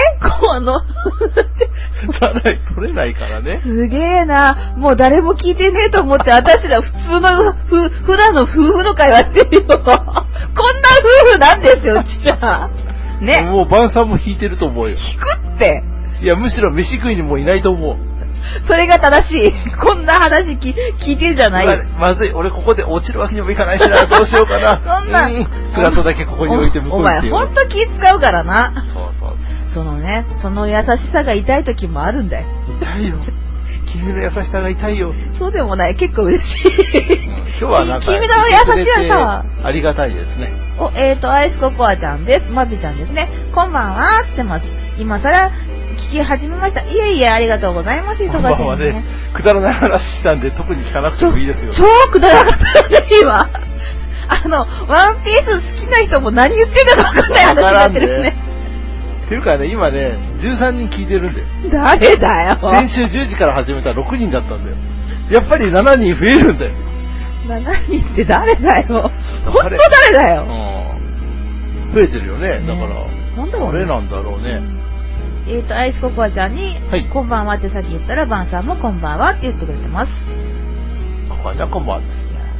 じゃないと取れないからね。 すげえな。もう誰も聞いてねえと思って、私ら普通の、普段の夫婦の会話してるよ。こんな夫婦なんですよ、うちら。ね。 もう晩さんも引いてると思うよ。 引くって。 いや、むしろ飯食いにもいないと思う。 それが正しい。こんな話聞いてんじゃない。 まずい。俺ここで落ちるわけにもいかないしな。どうしようかな。 そんな。 姿だけここに置いて向こうに。 お前ほんと気使うからな。 そう。 そのね、その優しさが痛い時もあるんだよ。 痛いよ。君の優しさが痛いよ。 そうでもない、結構嬉しい。 今日はなんか、 君の優しさはさ、 ありがたいですね。 アイスココアちゃんです。マビちゃんですね。こんばんはーってます。今更聞き始めました。いえいえ、ありがとうございます。忙しいですね。 こんばんはね。くだらない話したんで、特に聞かなくてもいいですよ。 超くだらなかったよね、今。ワンピース好きな人も何言ってるか分かんない話になってるね。 っていうかね、今ね、13人聞いてるんだよ。 誰だよ。 先週10時から始めたら6人だったんだよ。やっぱり7人増えるんだよ。 7人って誰だよ。本当誰だよ。 増えてるよね。だから、 なんだろうね。 誰なんだろうね。 アイスココアちゃんに、はい、こんばんはってさっき言ったら、バンさんもこんばんはって言ってくれてます。 ココアちゃんこんばんはです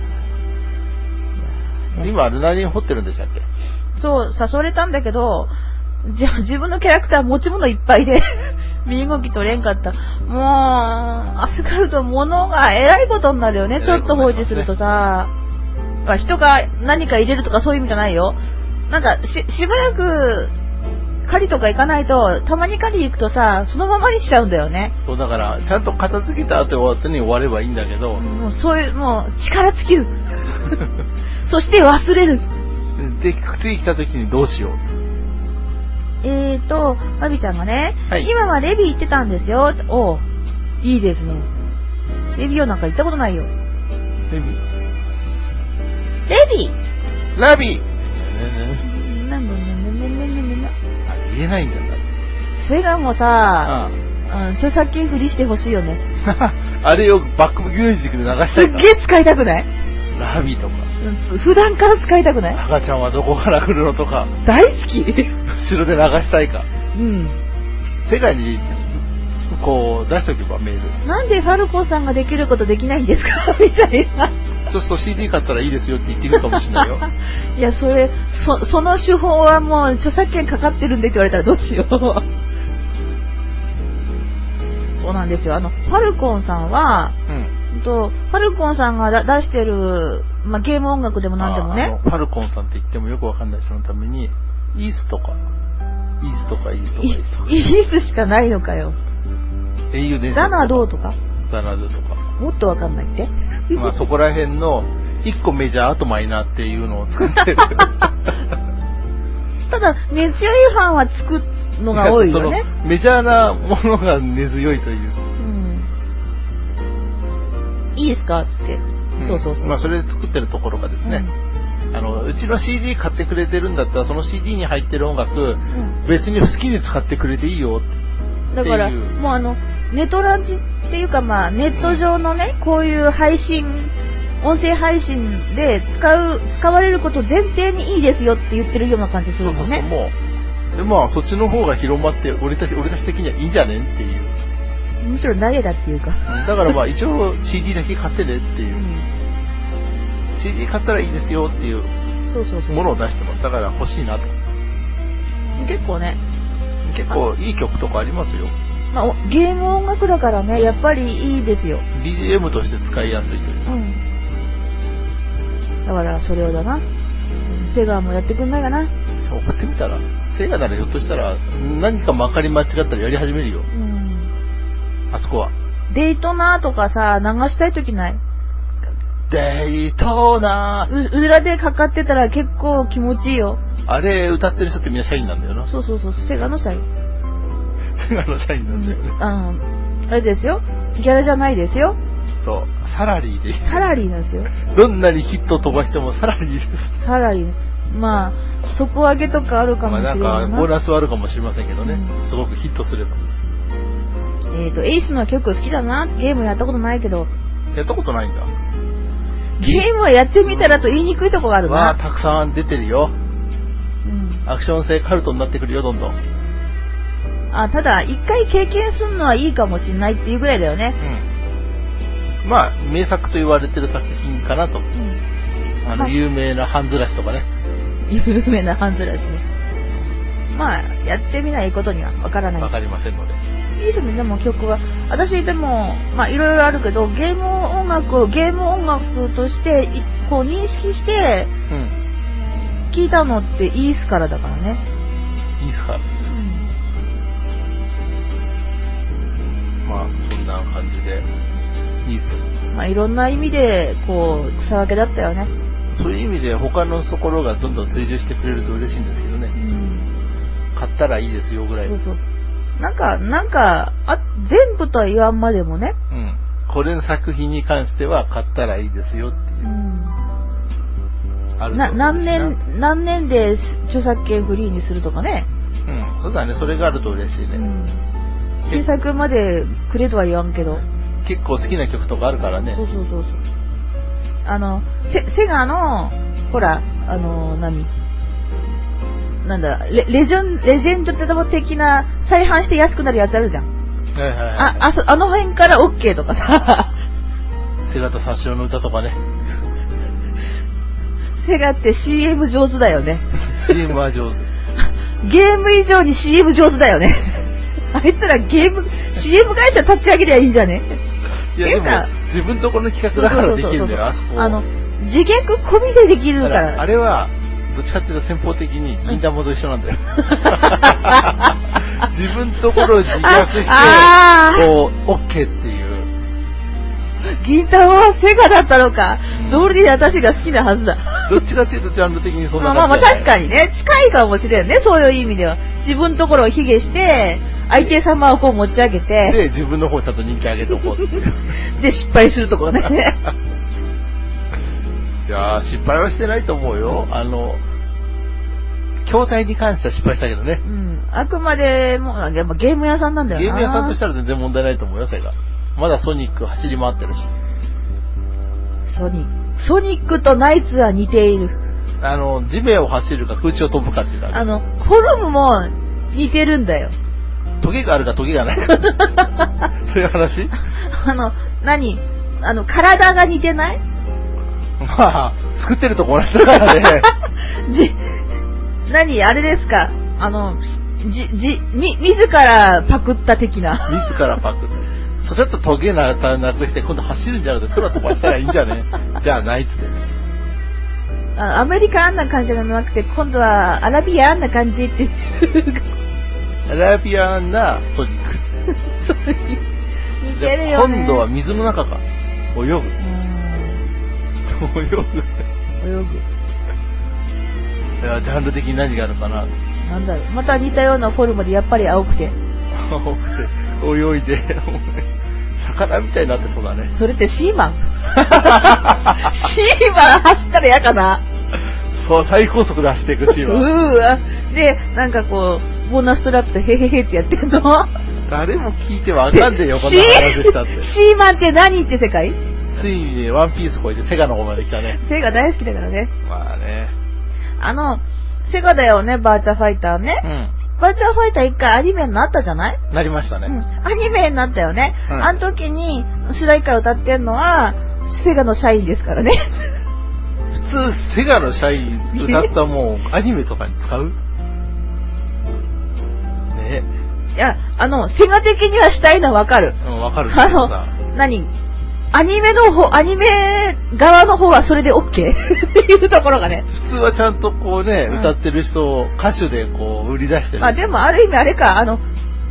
ね。今、何掘ってるんでしたっけ？ そう、誘われたんだけど、自分のキャラクター持ち物いっぱいで、身動き取れんかった。もう、預かると物がえらいことになるよね。ちょっと放置するとさ。人が何か入れるとかそういう意味じゃないよ。なんか、しばらく、狩りとか行かないと、たまに狩り行くとさ、そのままにしちゃうんだよね。 そう、だから、ちゃんと片付けた後に終わればいいんだけど。 もう、そういう、もう、力尽きる。そして忘れる。 で、次来た時にどうしよう。 マビちゃんがね、 はい、 今はレビ行ってたんですよ。おう、いいですね。レビオなんか行ったことないよ。 レビラビ言えないんだから。 それがもうさ、著作権フリしてほしいよね。 あれをバックミュージックで流したいか。 すっげえ使いたくない？ ラビとか。 普段から使いたくない？ 赤ちゃんはどこから来るのとか。 大好き。 後ろで流したいか。 うん。 世界にこう出しとけばメール。 なんでファルコンさんができることできないんですかみたいな。 そうすると CD 買ったらいいですよって言ってくるかもしれないよ。 いや、その手法はもう著作権かかってるんでって言われたらどうしよう。そうなんですよ。ファルコンさんは、ファルコンさんが出してる、ゲーム音楽でもなんでもね。 ファルコンさんって言ってもよくわかんない人のために、イースとかしかないのかよ。 英雄伝説。 ザナドーとかもっとわかんないって。 そこら辺の、1個メジャー、あとマイナーっていうのを作ってる。ただ、根強いファンは作るのが多いよね。 メジャーなものが根強いという。 いいですかって。そう。 それで作ってるところがですね、うちの CD 買ってくれてるんだったら、その CD に入ってる音楽、別に好きに使ってくれていいよって。 だから、もうネトラジっていうかネット上のね、こういう配信、音声配信で使われること前提にいいですよって言ってるような感じするもんね。 でそっちの方が広まって、俺たち的にはいいんじゃねんっていう。 むしろ誰だっていうか。 だから一応 CD だけ買ってねっていう。CD 買ったらいいですよっていうものを出してます。だから欲しいなと。 結構いい曲とかありますよ。 ゲーム音楽だからね、やっぱりいいですよ。 BGM として使いやすいという。 だからそれをだな。セガもやってくんないかな。 送ってみたら。セガならひょっとしたら何かまかり間違ったらやり始めるよ。あそこは。 デイトナーとかさ、流したいときない？ デイトナー。 裏でかかってたら結構気持ちいいよ。 あれ歌ってる人ってみんな社員なんだよな。 そう。セガの社員。 セガの社員なんだよね。 あれですよ。ギャラじゃないですよ。 そう。サラリーで。 サラリーなんですよ。 どんなにヒット飛ばしてもサラリーです。 サラリー。底上げとかあるかもしれないな。 なんかボーナスはあるかもしれませんけどね。すごくヒットすれば。 エイスの曲好きだな。ゲームやったことないけど。 やったことないんだ。 ゲームはやってみたらと言いにくいとこがあるな。 たくさん出てるよ。アクション性カルトになってくるよ、どんどん。 ただ、一回経験するのはいいかもしれないっていうぐらいだよね。 名作と言われてる作品かなと。有名なハンズラシとかね。 有名なハンズラシね。やってみないことにはわからない。 わかりませんので。 いいですね、でも曲は。私でも、いろいろあるけど、ゲーム音楽として、認識して、聞いたのってイースからだからね。 イースから。 まあそんな感じでいいっす。 まあいろんな意味でこう草分けだったよね。 そういう意味で他のところがどんどん追従してくれると嬉しいんですけどね。買ったらいいですよぐらい。 そうそう。なんか全部とは言わんまでもね。 これの作品に関しては買ったらいいですよっていう。あると何年で著作権フリーにするとかね。 そうだね。それがあると嬉しいね。 新作までくれとは言わんけど。 結構好きな曲とかあるからね。 そう。セガのほらなんだレジェンド的な再販して安くなるやつあるじゃん。あの辺から OK とかさ。 セガとサシオの歌とかね。 セガって CM 上手だよね。 CM は上手。 ゲーム以上に CM 上手だよね。あいつらCM 会社立ち上げりゃいいんじゃね。 いやでも自分とこの企画だからできるんだよ、あそこ。 自虐込みでできるから。 あれはどっちかっていうと先方的に銀玉と一緒なんだよ。自分ところを自虐してこう OK っていう。 銀玉はセガだったのか。道理で私が好きなはずだ。 どっちかっていうとジャンル的にそんな感じ。まあ確かにね、近いかもしれんね、そういう意味では。自分のところを卑下して、相手様をこう持ち上げて。 で、自分の方ちゃんと人気上げとこうっていう。 で、失敗するところね。 いやー、失敗はしてないと思うよ。筐体に関しては失敗したけどね。 あくまでも、やっぱゲーム屋さんなんだよな。 ゲーム屋さんとしたら全然問題ないと思うよ、セガ。まだソニック走り回ってるし。 ソニックとナイツは似ている。 地面を走るか空中を飛ぶかっていうか。 フォルムも似てるんだよ。 トゲがあるかトゲがないか。そういう話？ 体が似てない？ まあ、作ってるとこ同じだからね。 あれですか？自らパクった的な。 自らパクった。ちょっとトゲなくして今度走るんじゃなくて空飛ばしたらいいんじゃね？じゃあないっつって。 アメリカあんな感じじゃなくて今度はアラビアンな感じって。 アラビアンなソニック。 似てるよね。 今度は水の中か。泳ぐ。泳ぐ。いや、ジャンル的に何があるかな。 なんだろう。また似たようなフォルムでやっぱり青くて。 青くて、泳いで、魚みたいになってそうだね。 それってシーマンシーマン走ったら嫌かな。 そう、最高速で走っていくシーマン。 で、なんかこう、ボーナストラップでヘヘヘってやってんの。 誰も聞いてわかんねえよ、こんな話したって。 シーマンって何って世界？ ついにワンピース超えてセガの方まで来たね。 セガ大好きだからね。 まあね。 セガだよね、バーチャファイターね。バーチャファイター一回アニメになったじゃない？ なりましたね。 アニメになったよね。あの時に主題歌を歌ってんのは、セガの社員ですからね。 普通、セガの社員歌ったもん、アニメとかに使う？ね。 いや、セガ的にはしたいのはわかる。 わかる。 アニメ側の方はそれで OK っていうところがね。 普通はちゃんとこうね、歌ってる人を歌手でこう売り出してる。 でもある意味あれか、出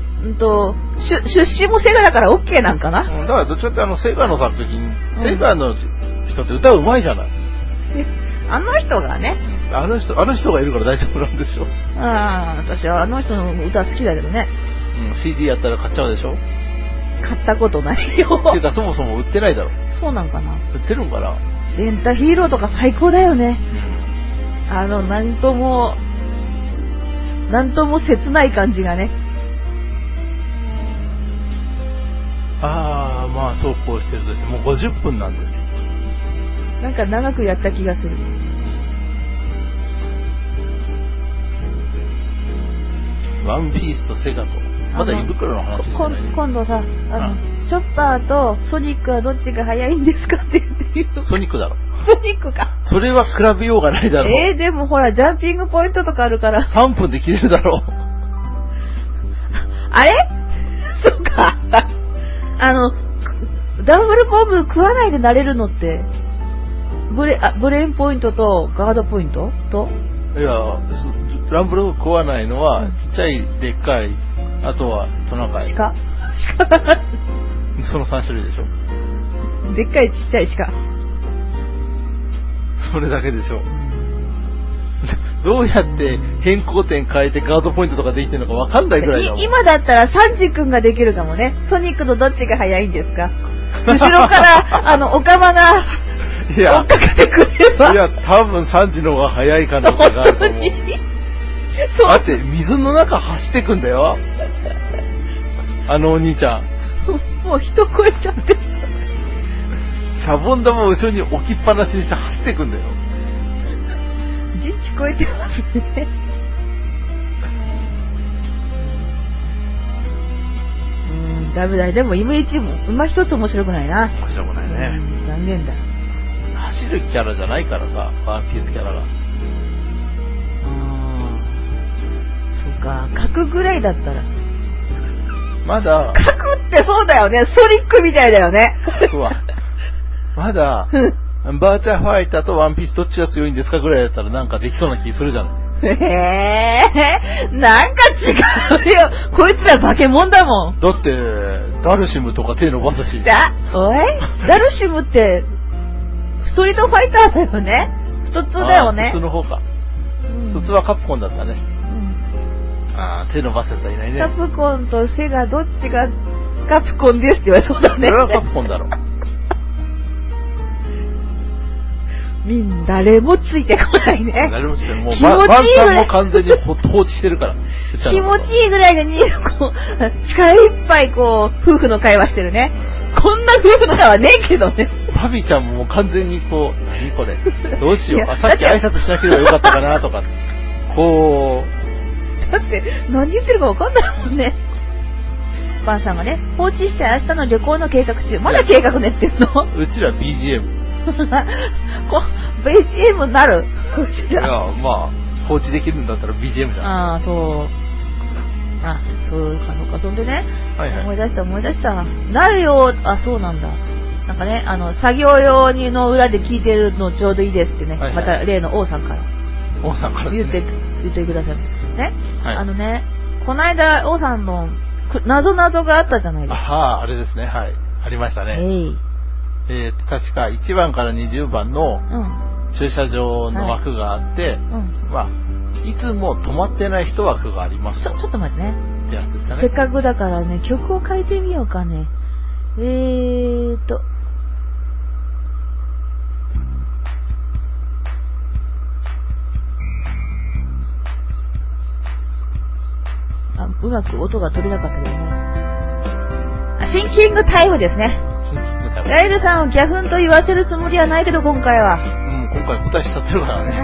身もセガだから OK なんかな。 だからどっちかってセガの作品、セガの人って歌うまいじゃない。 あの人がね。 あの人がいるから大丈夫なんでしょ。 私はあの人の歌好きだけどね。 CD やったら買っちゃうでしょ。 買ったことないよ。 てかそもそも売ってないだろ。 そうなんかな。 売ってるんかな。 レンタヒーローとか最高だよね。なんとも切ない感じがね。 まあそうこうしてるとしてもう50分なんですよ。 なんか長くやった気がする。 ワンピースとセガと。まだ胃袋の話してないね。 今度さ、チョッパーとソニックはどっちが速いんですかって言って言う。 ソニックだろ。 ソニックか。 それは比べようがないだろ。 でもほら、ジャンピングポイントとかあるから。 3分で切れるだろう。 あれ？そっか。ダブルボム食わないで慣れるのって、ブレーンポイントとガードポイントと？ いや、ランブルを食わないのは、ちっちゃい、でっかい、あとはトナカイ。 その3種類でしょ。 でっかいちっちゃい鹿。 それだけでしょ。どうやって変更点変えてガードポイントとかできてるのかわかんないぐらいだもん。 今だったらサンジ君ができるかもね。ソニックのどっちが速いんですか？後ろからオカマが追っかけてくれば。 いや、多分サンジの方が速い可能性があると思う。だって水の中走ってくんだよ。あのお兄ちゃん。 もう人超えちゃってる。 シャボン玉を後ろに置きっぱなしにして走ってくんだよ。 人知超えてますね。ダメだ。でもイメージも今一つ面白くないな。 面白くないね。 残念だ。 走るキャラじゃないからさ、ワンピースキャラが。 そうか、角ぐらいだったら。 まだ。 角ってそうだよね。ソニックみたいだよね。 角は。まだ、バーターファイターとワンピースどっちが強いんですかぐらいだったらなんかできそうな気するじゃない。 なんか違うよ。こいつら化け物だもん。 だって、ダルシムとか手伸ばすし。 おいダルシムって、ストリートファイターだよね。普通だよね。 普通の方か。普通はカプコンだったね。手伸ばすやつはいないね。 カプコンとセガどっちがカプコンですって言われそうだね。 それはカプコンだろ。 誰もついてこないね。 誰もついてない。もう、 気持ちいいぐらい。 バンさんも完全に放置してるから。 気持ちいいぐらいで力いっぱい夫婦の会話してるね。こんな夫婦の会話ねえけどね。 パビちゃんももう完全に何これ。どうしよう。さっき挨拶しなければよかったかなとか。 だって、何言ってるかわかんないもんね。バンさんがね、放置して明日の旅行の計画中。まだ計画練ってんの？ うちら BGM。 BGM になる？ いや、まあ、放置できるんだったら BGM じゃん。 そうか。そんでね、 はいはい、 思い出した。なるよ、そうなんだ。なんかね、作業用にの裏で聞いてるのちょうどいいですってね、はいはい、また例の王さんから。 王さんからですね。 言ってください。ね、 はい、 この間、王さんの謎があったじゃないですか。 あれですね、はい。ありましたね。確か1番から20番の駐車場の枠があって、いつも止まってない人枠がありますと。 ちょっと待ってね。 ってやつですかね。 せっかくだからね、曲を変えてみようかね。うまく音が取れなかったけどね。シンキングタイムですね。ライルさんをギャフンと言わせるつもりはないけど、今回は。 今回答えしちゃってるからね。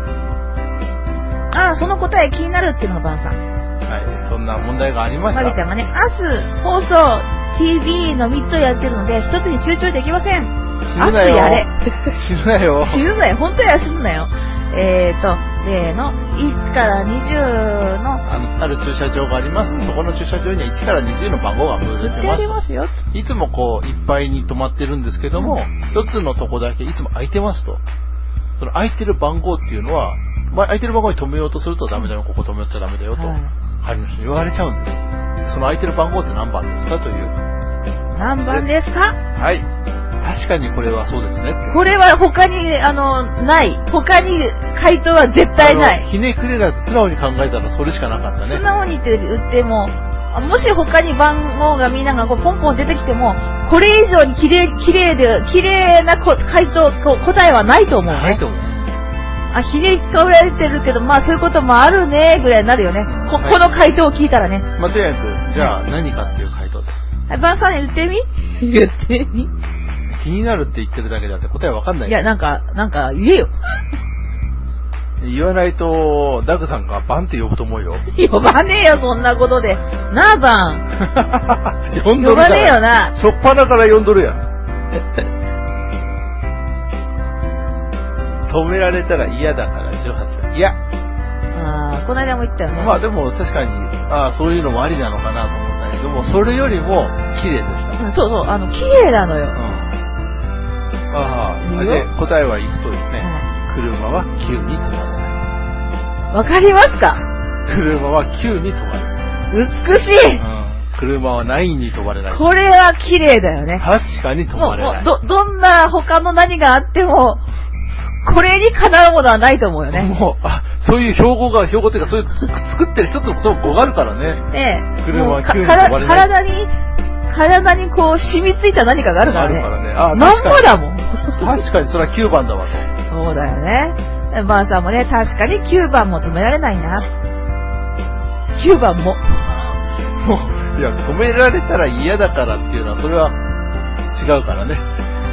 その答え気になるっていうのがバンさん。 はい、そんな問題がありました。 マリちゃんがね、明日放送 TV の3つをやってるので、1つに集中できません。 死ぬなよ。 やれ。 死ぬなよ。 死ぬなよ。本当は死ぬなよ。例の1から20のある駐車場があります。そこの駐車場には1から20の番号が振れてます。いつもいっぱいに止まってるんですけども、一つのとこだけいつも空いてますと。その空いてる番号っていうのは、空いてる番号に止めようとするとダメだよ、ここ止めよっちゃダメだよと、針の人に言われちゃうんです。その空いてる番号って何番ですかという。 何番ですか？ はい。確かにこれはそうですね。 これは他に、ない。他に回答は絶対ない。 ひねくれらず素直に考えたらそれしかなかったね。 素直にって言っても、もし他に番号がみんながポンポン出てきても、これ以上に綺麗な回答、答えはないと思うね。 ないと思う。 ひねくられてるけど、そういうこともあるね、ぐらいになるよね。この回答を聞いたらね。 とりあえず、じゃあ何かっていう回答です。 はい、バンさんに言ってみ気になるって言ってるだけであって答えわかんない。 いや、なんか言えよ。 言わないと、ダグさんがバンって呼ぶと思うよ。 呼ばねえよ、そんなことで。なあ、バン。 呼んどるから。 呼ばねえよな。 しょっぱなから呼んどるやん。止められたら嫌だから18歳。いや。 この間も言ったよね。 でも確かに、そういうのもありなのかなと思ったけども、それよりも綺麗でした。 そう、綺麗なのよ。 で、答えは行くとですね、車は急に止まらない。 わかりますか？ 車は急に止まる。 美しい。 車は9に止まれない。 これは綺麗だよね。 確かに止まれない。 どんな他の何があっても、これにかなうものはないと思うよね。 もう、そういう標語っていうか、そういう作ってる一つの言葉があるからね。 ねえ。 車は9に止まれない。 体にこう染みついた何かがあるからね。 あるからね。 まんまだもん。 確かにそれは9番だわと。 そうだよね。ばあさんもね、確かに9番も止められないな。9番も。 いや、止められたら嫌だからっていうのは、それは違うからね。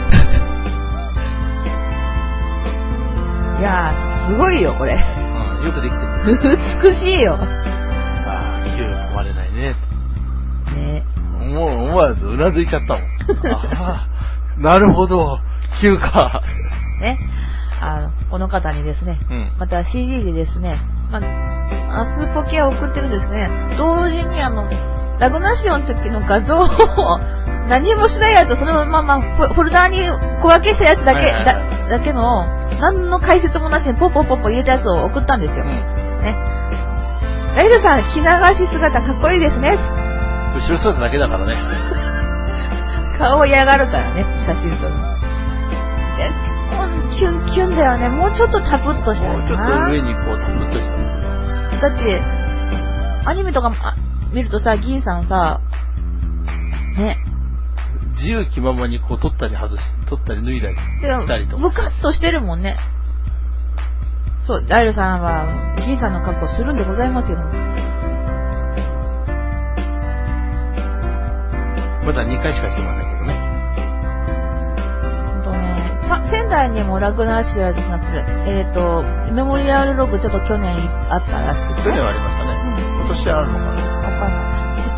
いやー、すごいよ、これ。 よくできてる。 美しいよ。 9止まれないね。 ね。 もう思わずうなずいちゃったもん。なるほど、9か。 ね。この方にですね、また CD でですね、アスポケアを送ってるんですね。同時にラグナシオの時の画像を何もしないやつをそのままフォルダーに小分けしたやつだけの何の解説もなしにポッポ入れたやつを送ったんですよ。ね。ライルさん、着流し姿かっこいいですね。 後ろ姿だけだからね。 顔嫌がるからね、写真撮る。キュンキュンだよね。もうちょっとタプッとしたいな。 もうちょっと上にこうタプッとした。 だって、アニメとか見るとさ、銀さんさ、ね。 自由気ままにこう取ったり脱いだりしたりと。 ムカッとしてるもんね。そう、ライルさんは銀さんの格好するんでございますよ。 まだ2回しかしてませんけどね。 仙台にもラグナーシアじゃなくて、メモリアルログちょっと去年あったらしくて、 去年はありましたね。今年はあるのかな。 わかんない。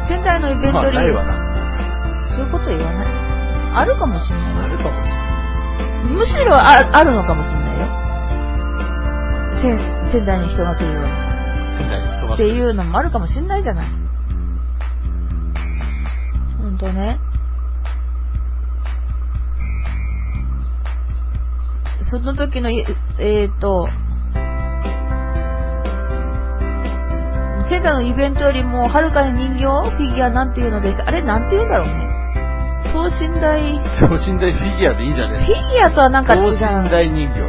仙台のイベントに、 ないわな。 そういうこと言わない。あるかもしれない。 あるかもしれない。 むしろあるのかもしれないよ。仙台に人が来るように。 仙台に人が来る。 っていうのもあるかもしれないじゃない。ほんとね。その時の、仙台のイベントよりもはるかに人形フィギュアなんていうのでした。あれなんて言うんだろうね。等身大フィギュアでいいんじゃないですか。 フィギュアとはなんか違う。 等身大人形。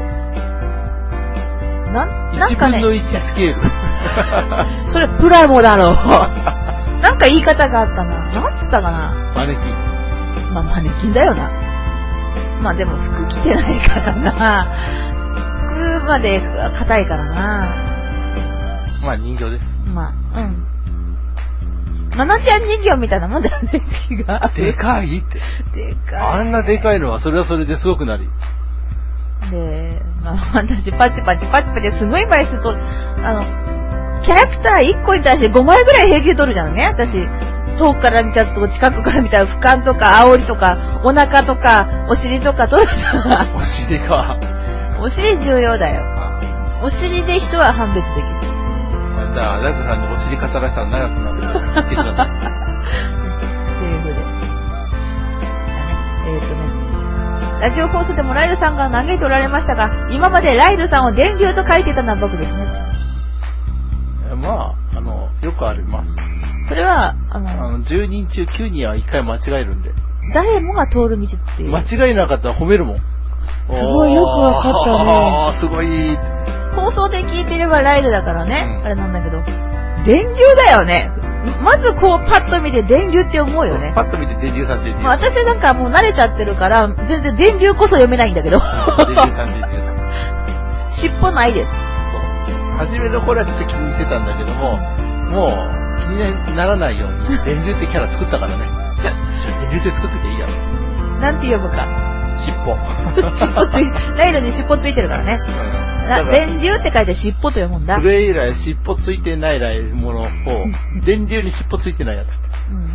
なんかね。 1分の1スケール。 それプラモだろう。なんか言い方があったな。なんつったかな。 マネキン。 まあマネキンだよな。まあでも服着てないからな。服まで硬いからな。 まあ人形です。 まあ、マナちゃん人形みたいなもんだよね、違う。 でかいって。 でかい。 あんなでかいのはそれはそれですごくなり。 で、まあ私パチパチすごい枚数と、キャラクター1個に対して5枚ぐらい平気で撮るじゃんね、私。遠くから見たと近くから見たら俯瞰とか煽りとかお腹とかお尻とか撮るじゃん。 お尻か。 お尻重要だよ。お尻で人は判別できる。 じゃあラグさんのお尻語らせたら長くなるから言ってください。 セリフで。ラジオ放送でもライルさんが嘆いておられましたが、今までライルさんを電流と書いてたのは僕ですね。 まあよくあります。 それは、 10人中9人は1回間違えるんで。 誰もが通る道っていう。 間違えなかったら褒めるもん。 すごいよくわかったね。 すごい。 放送で聞いてればライルだからね、あれなんだけど、電流だよね。まずこうパッと見て電流って思うよね。 パッと見て電流さんって言って。 私なんかもう慣れちゃってるから、全然電流こそ読めないんだけど。電流さんって言ってる。尻尾ないです。 初めの頃はちょっと気にしてたんだけども、もう気にならないように電流ってキャラ作ったからね。じゃあ電流って作っときゃいいやろ。 なんて呼ぶか。 尻尾。 ライルに尻尾ついてるからね。電流って書いて尻尾と読むんだ。 それ以来尻尾ついてないものを電流に尻尾ついてないやつって。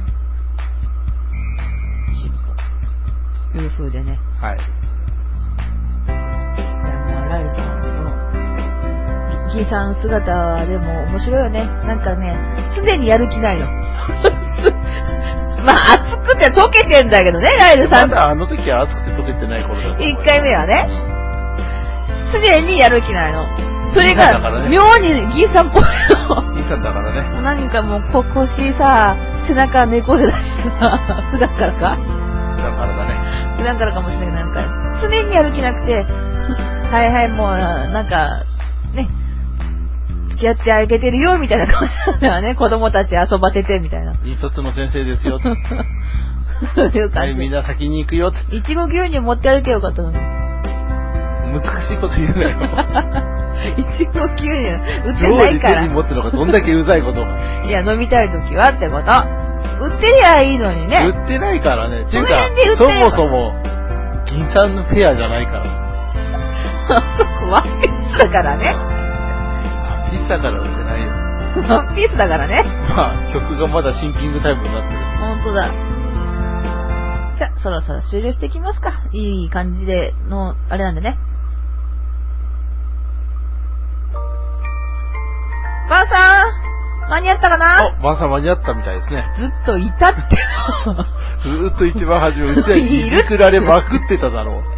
尻尾。いう風でね。 はい。 いやもうライルさんこのギーさん姿でも面白いよね。なんかね常にやる気ないの。まあ熱くて溶けてんだけどねライルさん。 まだあの時は熱くて溶けてない頃だった。 1回目はね。常にやる気ないの。それが、妙にギーさんっぽいの。 ギーさんだからね。 なんかもう腰さ、 背中猫背だしさ、普段からか普段からだね。 普段からかもしれないけど、なんか、常に歩きなくて、はいはい、もう、なんか、ね、付き合ってあげてるよ、みたいな感じなんだよね。子供たち遊ばせて、みたいな。 引率の先生ですよ。 そういう感じ。 はい、みんな先に行くよ。 いちご牛乳持って歩けばよかったのに。 難しいこと言うなよ。 いちご牛乳、売ってないから。 手に持つのがどんだけうざいこと。 いや、飲みたいときはってこと。売ってりゃいいのにね。 売ってないからね。 その辺で売ってればそもそも、銀さんのフェアじゃないから。 ワンピースだからね。 ワンピースだから売ってないよ。 ワンピースだからね。 まあ、曲がまだシンキングタイムになってる。 ほんとだ。じゃあ、そろそろ終了していきますか。いい感じでの、あれなんでね。ばあさん間に合ったかな？ ばあさん間に合ったみたいですね。 ずっといたって。 ずーっと一番初め、うちはいじくられまくってただろう。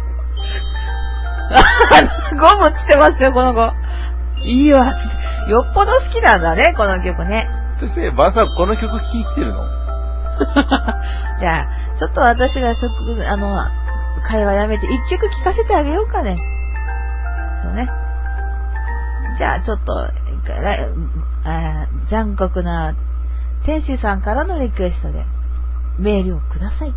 ゴムつってますよ、この子。いいわ。よっぽど好きなんだね、この曲ね。 そして、ばあさん、この曲聴きに来てるの？ じゃあ、ちょっと私が会話やめて一曲聴かせてあげようかね。そうね。じゃあ、ちょっと、残酷な天使さんからのリクエストでメールをください。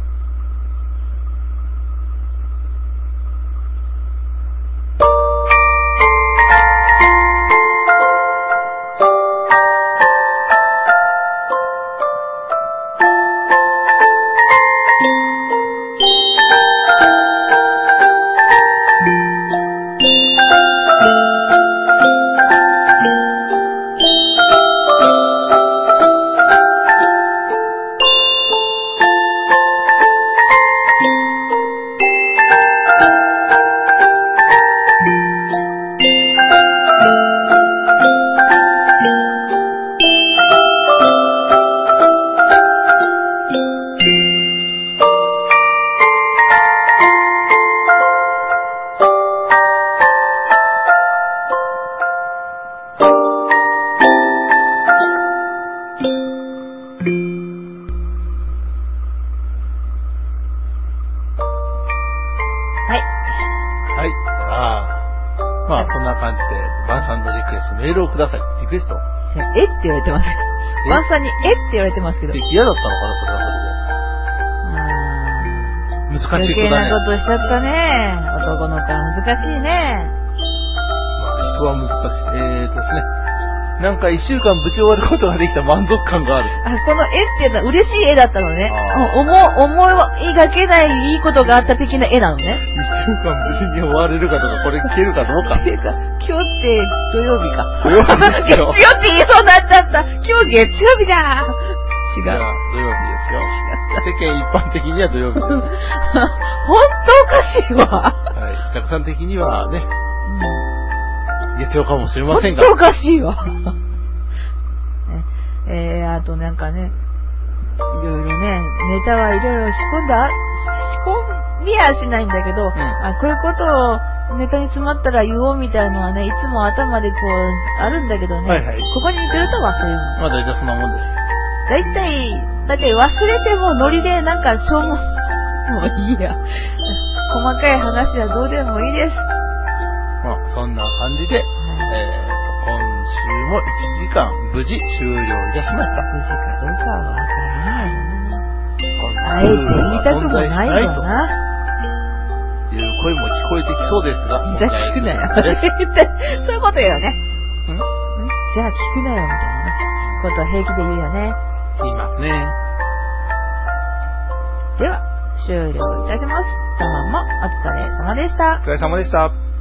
メールをください。リクエスト。 って言われてます。ワンさんにって言われてますけど。 嫌だったのかな、それはそれで。難しい子だね。 余計なことしちゃったね。男の子は難しいね。 まあ、人は難しい。ですね。なんか一週間ぶち終わることができた満足感がある。 このっていうのは嬉しい絵だったのね。思いがけないいいことがあった的な絵なのね。 一週間無事に終われるかとか、これ消えるかどうか。 っていうか、今日って土曜日か。 土曜日ですよ。 月曜って言いそうになっちゃった。今日月曜日だ。違う。 土曜日ですよ。世間一般的には土曜日です。 本当おかしいわ。 はい。たくさん的にはね、月曜かもしれませんが。 本当おかしいわ。あとなんかね、いろいろね、ネタはいろいろ仕込みはしないんだけど、こういうことをネタに詰まったら言おうみたいのはね、いつも頭でこう、あるんだけどね、 はいはい、 ここに来ると忘れるの。 まあ大体そんなもんです。 だいたい忘れてもノリでなんかもういいや。細かい話はどうでもいいです。 まあそんな感じで、今週も1時間無事終了いたしました。 無事かどうかはわからないよな。あえて言いたくもないよな。 いう声も聞こえてきそうですが。 じゃあ聞くなよ。そういうことよね。じゃあ聞くなよみたいなことは平気で言うよね。 言いますね。 では、終了いたします。どうもお疲れ様でした。 お疲れ様でした。